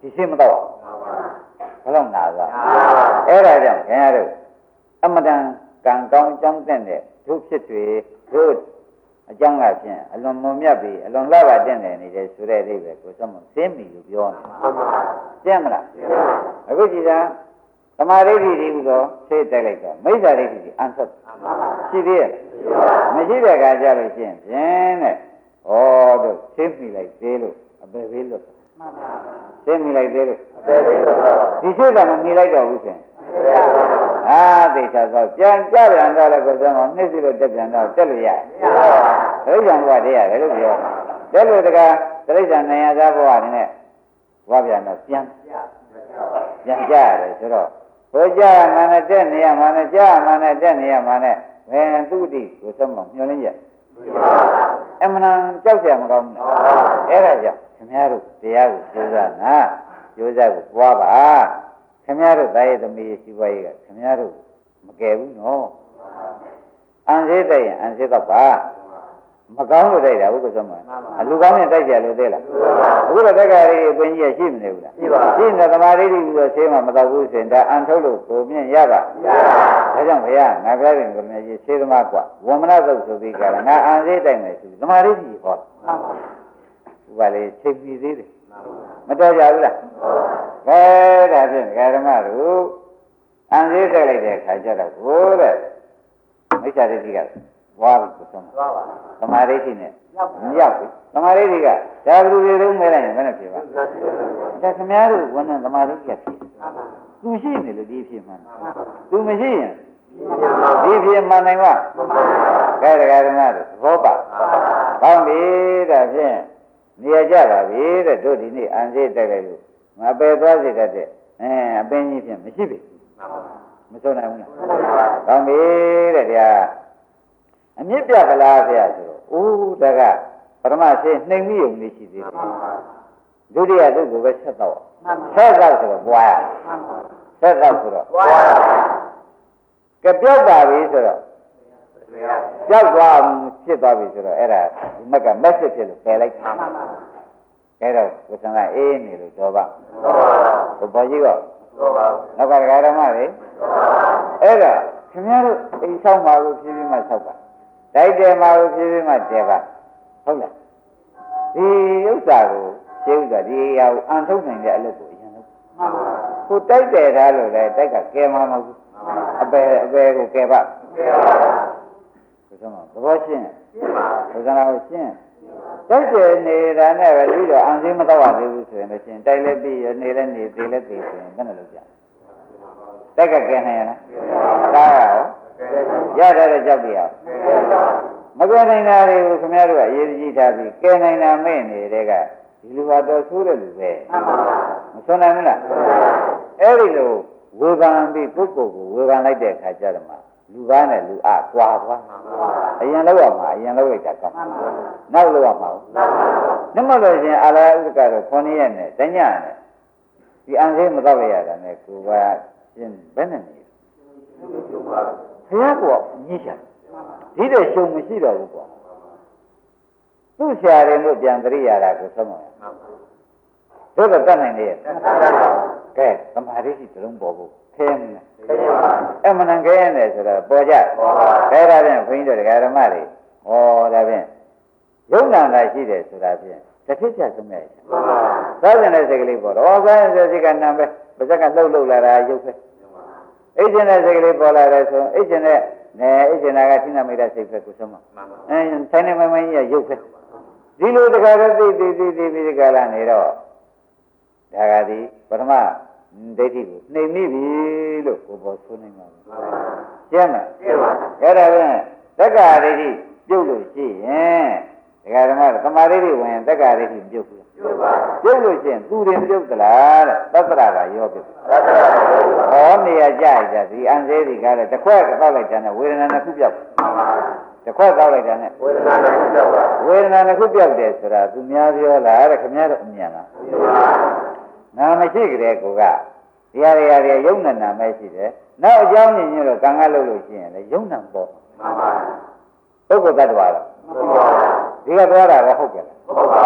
ဒီရှိမတော့ဘလုံးနာသွားအဲ့ဒါကြောင့်ခင်ဗျားတို့အမတန်ကံကောင်းကြောင်းတဲ့တို့ဖြစ်တွေတို့အကြောင်းကဖြင့်အလွန်မွန်မြတ်ပြီးအလွန်လှပတဲ့နေတယ်ဆိုတဲ့အိဗယ်ကိုစမသိမိလို့ပြောနေကျင့်မလားအခုကြည်သာသမာဓိဓိဒီဟူသောသိတိုက်လိုက်တော့မိစ္ဆာဓိဓိအန်ဆက်ရှိသေးရဲ့မရှိတဲ့အခါကျလို့ရှိရင်ဖြင့်တဲ့ဩတို့သိမိလိုက်သေးလို့အပေသေးလို့သိမိလိုက်သေးလို့ဒီစိတ်ကမမိလိုက်တော့ဘူးဖြင့်သိချာသောပြန်ကြပြန်တော့လည်းကိုယ်စမ်းနှိမ့်စီလို့တက်ပြန်တော့တက်လို့ရတယ်ဒိဋ္ဌံဘဝတည်းရတယ်လို့ပြောတယ်လို့တကားဒိဋ္ဌံနေရာသားဘဝနဲ့ဘဝပြန်တော့ပြန်ကြရတယ်ဆိုတော့ဘုရားမှန်တဲ့တက်နေရမှန်တဲ့ကြားမှန်တဲ့တက်နေရမှန်တဲ့ဘယ်သူတိကိုစမ်းမမျောလင်းရအမှန်ကြောက်ကြမကောင်းဘူးအဲ့ဒါကြောင့်ခင်ဗျားတို့တရားကိုကြိုးစားနာကြိုးစားကိုပွားပါခင်ဗျားတို့သားရဲ့သမီးရှိပွားရေးကခင်ဗျားတို့မကယ်ဘူးနော်အန်စေးတိုက်ရင်အန်စေးတော့ပါမကောင်းလို့တိုက်တာဘုရားဆုံးမအလူကောင်းနဲ့တိုက်ကြလို့သေးလားအခုတော့တက္ကရာကြီးအပင်ကြီးရှိမနေဘူးလားရှိနေသမာဓိတိပြီးတော့ဆေးမှမတော့ဘူးဆိုရင်ဒါအန်ထုတ်လို့ကိုမြင့်ရပါဒါကြောင့်ဘုရားငါပြောတယ်ကိုမြင့်ကြီးဆေးသမားกว่าဝမနသုတ်ဆိုပြီးကြတာငါအန်စေးတိုက်မယ်ဆိုသမာဓိတိဟောဥပါလေချိန်ပြီးသေးတယ်မတော်ကြဘူးလားခဲဒါဖြင့်ဓမ္မတို့အန်စေးတိုက်လိုက်တဲ့ခါကျတော့ကိုတဲ့မိစ္ဆာဒိဋ္ဌိကဝါပြီကိုဆုံးသွားပါသမာဓိရှိနဲ့မရောက်ဘူးသမာဓိကဒါဘယ်လိုတွေလုံးမဲလိုက်ရင်ဘယ်နဲ့ဖြစ်ပါဒါခင်ဗျားတို့ဝန်နဲ့သမာဓိကဖြစ်သူရှိနေလို့ဒီဖြစ်မှန်သူမရှိရင်ဒီဖြစ်မှန်နိုင်ပါကဲတရားဓမ္မတို့သဘောပါကောင်းပြီဒါဖြင့်နေရာကြပါပြီတဲ့တို့ဒီနေ့အန်စေးတက်လိုက်လို့ငါပယ်သွားစေတတ်တဲ့အပင်းကြီးဖြင့်မရှိပြီမဆုံးနိုင်ဘူးလားကောင်းပြီတဲ့တရားအမြင့်ပြကလားဆရာဆိုတော့ဦးတကပထမရှင်းနှိမ်မိုံလေးရှိသေးတယ်ဒုတိယသူ့ကိုပဲဆက်တော့ဆက်တော့ဆိုတော့ဘွားရဆက်တော့ဆိုတော့ဘွားရကပြောက်ပါပြီဆိုတော့ကြောက်သွားဖြစ်သွားပြီဆိုတော့အဲ့ဒါဒီမက်ကမက်ဆေ့ဖြစ်လို့ပယ်လိုက်အဲ့တော့ကိုစံကအေးနေလို့တော့ပါဘုဘောကြီးကနောက်ကဓမ္မတွေအဲ့ဒါခင်ဗျားတို့အိမ်ဆောင်ပါလို့ဖြည်းဖြည်းမှဆောက်ပါတိုက်တယ်မှာကိုဖြည်းဖြည်းမှတဲပါဟုတ်လားဒီဥစ္စာကိုရှင်းဥစ္စာဒီအရာကိုအန်ထုတ်နိုင်တဲ့အလုပ်ကိုအရင်လုပ်ကိုတိုက်တယ်ထားလို့လေတိုက်ကကဲမှာမဟုတ်ဘူးအပေကိုကဲပါဆိုတော့သဘောရှင်းဘုရားကိုရှင်းတိုက်တယ်နေတာနဲ့ပဲပြီးတော့အန်စင်းမတော့ရသေးဘူးဆိုရင်လည်းရှင်းတိုက်လည်းပြီးရနေလည်းနေသေးလည်းသေးဆိုရင်ဘယ်နဲ့လုပ်ကြတိုက်ကကဲနိုင်ရလားဒါရတဲ့ကြောက်တရားမကဲနိုင်တာတွေကိုခင်ဗျားတို့ကအရေးကြီးထားပြီးကဲနိုင်တာမဲ့နေတဲ့ကဒီလူဟာတော်ဆိုးတဲ့လူပဲမဆုံးနိုင်ဘူးလားအဲ့ဒီလိုဝေဖန်ပြီးပုဂ္ဂိုလ်ကိုဝေဖန်လိုက်တဲ့အခါကျတော့မှလူကားနဲ့လူအကွာသွားအရင်လောက်ရမှာအရင်လောက်လိုက်တာကောင်းနောက်လောက်ရမှာနမလို့ရှင်အာလာဥဒကတော့9ရက်နဲ့တညနဲ့ဒီအန်စိမတော့ရတာနဲ့ကိုကရှင်ဘယ်နဲ့နေဘုရားကညှိချာဒီတဲ့ရှုံမရှိတော့ဘူးကွာသူ့ဆရာတွေလို့ပြန်သတိရတာကိုသုံးပါတို့တော့တတ်နိုင်လေကဲသမာဓိရှိတလုံးပေါ်ဖို့ခဲမနဲ့အမှန်ခဲနေဆိုတော့ပေါ်ကြခဲတာဖြင့်ဘုန်းကြီးတို့ဓမ္မတွေဟောဒါဖြင့်ယုံနာတာရှိတယ်ဆိုတာဖြင့်တစ်ဖြစ်ချက်သုံးရတယ်သာသနာစိတ်ကလေးပေါ်တော့သာသနာစိတ်ကနံပဲပါဇက်ကလှုပ်လာတာရုပ်ပဲအိတ်ကျင်တဲ့စိတ်ကလေးပေါ်လာတယ်ဆိုအိတ်ကျင်တဲ့အိတ်ကျင်တာကသီနာမိတ်တဲ့စိတ်ပဲကိုဆုံးမဆိုင်နေမမကြီးရုပ်ပဲဒီလိုတခါတည်းသိပြီးဒီကလာနေတော့ဒါကဒီပထမဒိဋ္ဌိကိုနှိမ်မိပြီလို့ကိုပေါ်ဆိုနေမှာကျမ်းလားကျမ်းပါအဲ့ဒါပြန်တက္ကရာဒိဋ္ဌိပြုတ်လို့ရှိရင်ဒကာဓမ္မသမာဓိတွေဝင်တက္ကရာဒိဋ္ဌိပြုတ်ဘူးပြုတ်လို့ရှိရင်သူတွေပြုတ်သလားတဲ့သတ္တရာကရောပြုတ်ဟောနေရကြရဒီအန်စေးဒီကားတဲ့တစ်ခွက်တောက်လိုက်တဲ့ဝေဒနာတစ်ခုပြောက်တစ်ခွက်တောက်လိုက်တဲ့ဝေဒနာတစ်ခုပြောက်ဝေဒနာတစ်ခုပြောက်တယ်ဆိုတာသူများပြောလားတဲ့ခင်ဗျားတို့အမြင်လားနာမရှိကြတဲ့ကိုကဒီဟာတွေယုံနာမရှိတယ်နောက်အကြောင်းညင်ညတော့ကံကလုပ်လို့ရှိရင်လေယုံနာပေါ့မှန်ပါပုဂ္ဂိုလ်တ attva တော့ဒီကသွားတာကဟုတ်ကဲ့လားဟုတ်ပါဘူး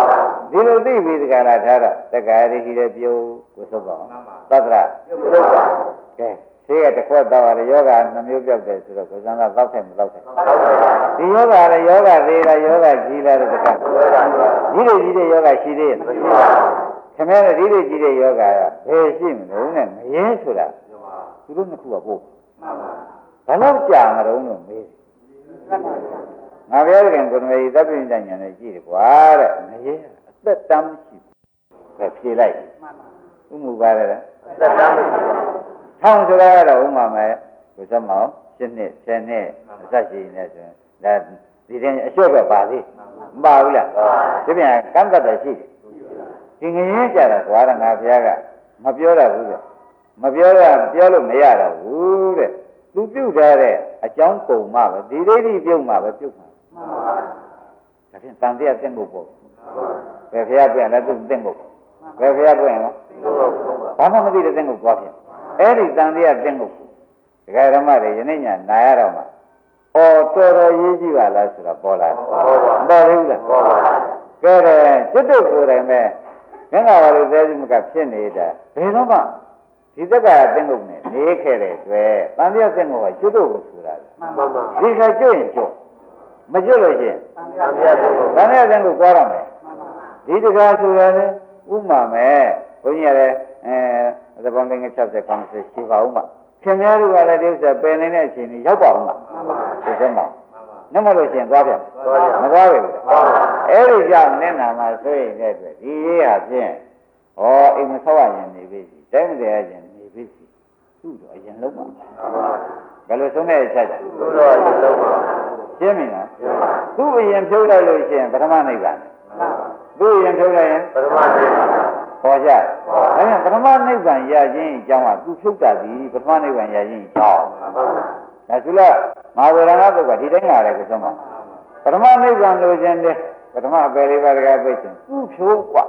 ဒီလိုသိပြီးတကလားထားတော့တက္ကရာရှိတဲ့ပြုကိုသုတ်ပါသတ္တရာပြုပါကဲဆေးကတစ်ခွက်တော့ရတယ်ယောဂနှမျိုးပြောက်တယ်ဆိုတော့ကိုယ်စံကသောက်တယ်မသောက်တယ်ဒီယောဂလည်းယောဂသေးလားယောဂကြီးလားတဲ့တက္ကကြီးတဲ့ယောဂရှိသေးရဲ့ခင်ဗျားတို့ဒီလိုကြီးတဲ့ယောဂကဘယ်ရှိမလို့နဲ့မရင်းဆိုတာသူတို့နှစ်ခုကပို့ဘာလို့ကြာမလို့လို့မေးငါပြောတဲ့ကိုယ်တော်ကြီးသဗ္ဗညဉာဏ်နဲ့ကြည့်တယ်ကွာတဲ့မရင်းအသက်တမ်းမရှိပဲဖြေလိုက်ဥမှုပါလေအသက်တမ်းမရှိထောင်ဆိုတာကတော့ဥမာမယ်ကိုစမောင်း7နှစ်10နှစ်အသက်ရှိနေဆိုရင်ဒါဒီတိုင်းအလျှော့ပဲပါသေးမပါဘူးလားဒီပြန်ကန့်တတ်တယ်ရှိတယ်ဒီငရင်ကြတာကွာငါဘုရားကမပြောရဘူးတဲ့မပြောရပြောလို့မရတော့ဘူးတဲ့သူပြုတ်ထားတဲ့အကြောင်းပုံမှပဲဒီဒိဋ္ဌိပြုတ်မှပဲပြုတ်မှာဒါဖြင့်တန်တရားသင်ဖို့ပေါ့ဘယ်ဘုရားပြန်လဲသူသင်ဖို့ဘယ်ဘုရားပြန်လဲဘာမှမသိတဲ့သင်ဖို့သွားပြန်အဲ့ဒီတန်တရားသင်ဖို့ဒကာဓမ္မတွေယနေ့ညနာရတော့မှအော်တော်တော်ရေးကြည့်ပါလားဆိုတော့ပေါ်လာတယ်ပေါ်သေးဘူးလားပေါ်ပါကဲတဲ့ကျွတ်တို့ကိုယ်တိုင်ပဲငါကဘာလို့သေးမကဖြစ်နေတာဘယ်တော့မှဒီသက္ကာသင်္ကုတ်နဲ့နေခဲ့တဲ့တွေ့တန်တရားသင်္ကုတ်ကကျွတ်တို့ကိုဆိုတာမှန်ပါပါဒီကကျွတ်ရင်ကျွတ်မကျွတ်လို့ရှိရင်တန်တရားသင်္ကုတ်သွားရမယ်ဒီတကားဆိုတာလေဥမာမဲ့ဘုန်းကြီးရတယ်သဘောငယ်60 90ရှိပါဦးမှာခင်ဗျားတို့ကလည်းဒီဥစ္စာပယ်နေတဲ့အချိန်ကြီးရောက်ပါဦးမှာဒီစက်မှာနမလို့ရှင်သွားပြန်မသွားဘူးအဲ့ဒီကြောင့်နင့်နာမှာဆိုရင်တဲ့အတွက်ဒီရေးဟာဖြင့်ဟောအိမ်မဆောက်ရရင်နေပြီတိုင်းမတယ်ရရင်နေပြီသူ့တော့အရင်လုံးပါဘယ်လိုဆုံးတဲ့အချက်လဲသူ့တော့အရင်လုံးပါရှင်းပြီလားသူ့အရင်ဖြုတ်လိုက်လို့ရှိရင်ပထမနိဗ္ဗာန်သူ့အရင်ဖြုတ်လိုက်ရင်ပထမနိဗ္ဗာန်ပေါ်ကြဒါပြန်ပထမနိဗ္ဗာန်ရခြင်းအကြောင်းကသူဖြုတ်တာဒီပထမနိဗ္ဗာန်ရခြင်းအကြောင်းဒါဆိုတော့မဟာဝေဒနာပုဂ္ဂိုလ်ဒီတိုင်းလာတယ်ကိုဆုံးမပထမနိဗ္ဗာန်လိုချင်တယ်ပထမအပယ်လေးပါးတကားပြည့်ချင်သူဖြိုးกว่า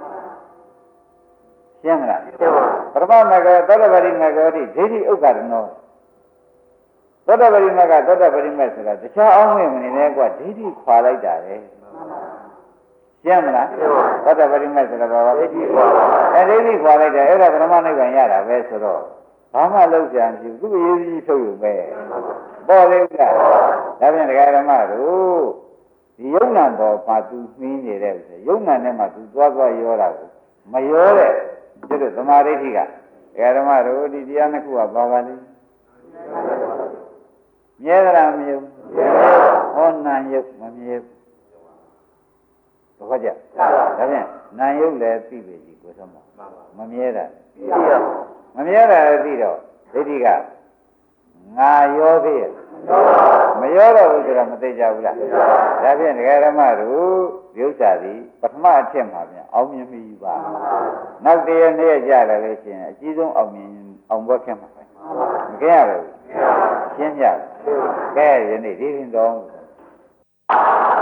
ရှင်းမလားပထမမကသောတပတိမကောတိဒိဋ္ဌိဥက္ကရနောသောတပတိမကသောတပတိမဆိုတာတခြားအောင်ဝင်မနေနဲ့กว่าဒိဋ္ဌိခွာလိုက်တာလေရှင်းမလားသောတပတိမဆိုတာဘာလဲဒိဋ္ဌိခွာဒိဋ္ဌိခွာလိုက်တယ်အဲ့ဒါပထမနိဗ္ဗာန်ရတာပဲဆိုတော့ဘာမှလောက်ကြံမရှိဘူးသူ့အရေးကြီးထုတ်ယူပဲပေါ်လေကဒါပြန်ဒကာဓမ္မတို့ဒီယုံနာပေါ်မှာသူနှင်းနေတဲ့ဥစ္စာယုံနာနဲ့မှသူသွားရောတာကိုမရောတဲ့ဒီလိုသမာဓိဋ္ဌိကဒကာဓမ္မတို့ဒီတရားနှစ်ခုကဘာပါလဲမြဲတာမယုံဟောနာယုံမမြဲဘူးဘာကြဒါပြန်နာယုံလည်းသိပြီကြီးကိုဆုံးမမြဲတာမမြဲတာသိတော့ဒိဋ္ဌိကငါရောသေးရဲ့မရောတော့ဘူးဆိုတော့မသိကြဘူးလားဒါဖြင့်ဒကာဓမ္မတို့ဒီဥစ္စာဒီပထမအထက်မှာပြန်အောင်မြင်ပြီပါနောက်တရနေ့ကြတယ်လို့ရှိရင်အကြီးဆုံးအောင်မြင်အောင်ဘွက်ခဲ့မှာပဲမကြရဘူးရှင်းကြကဲယနေ့ဒီရင်တော့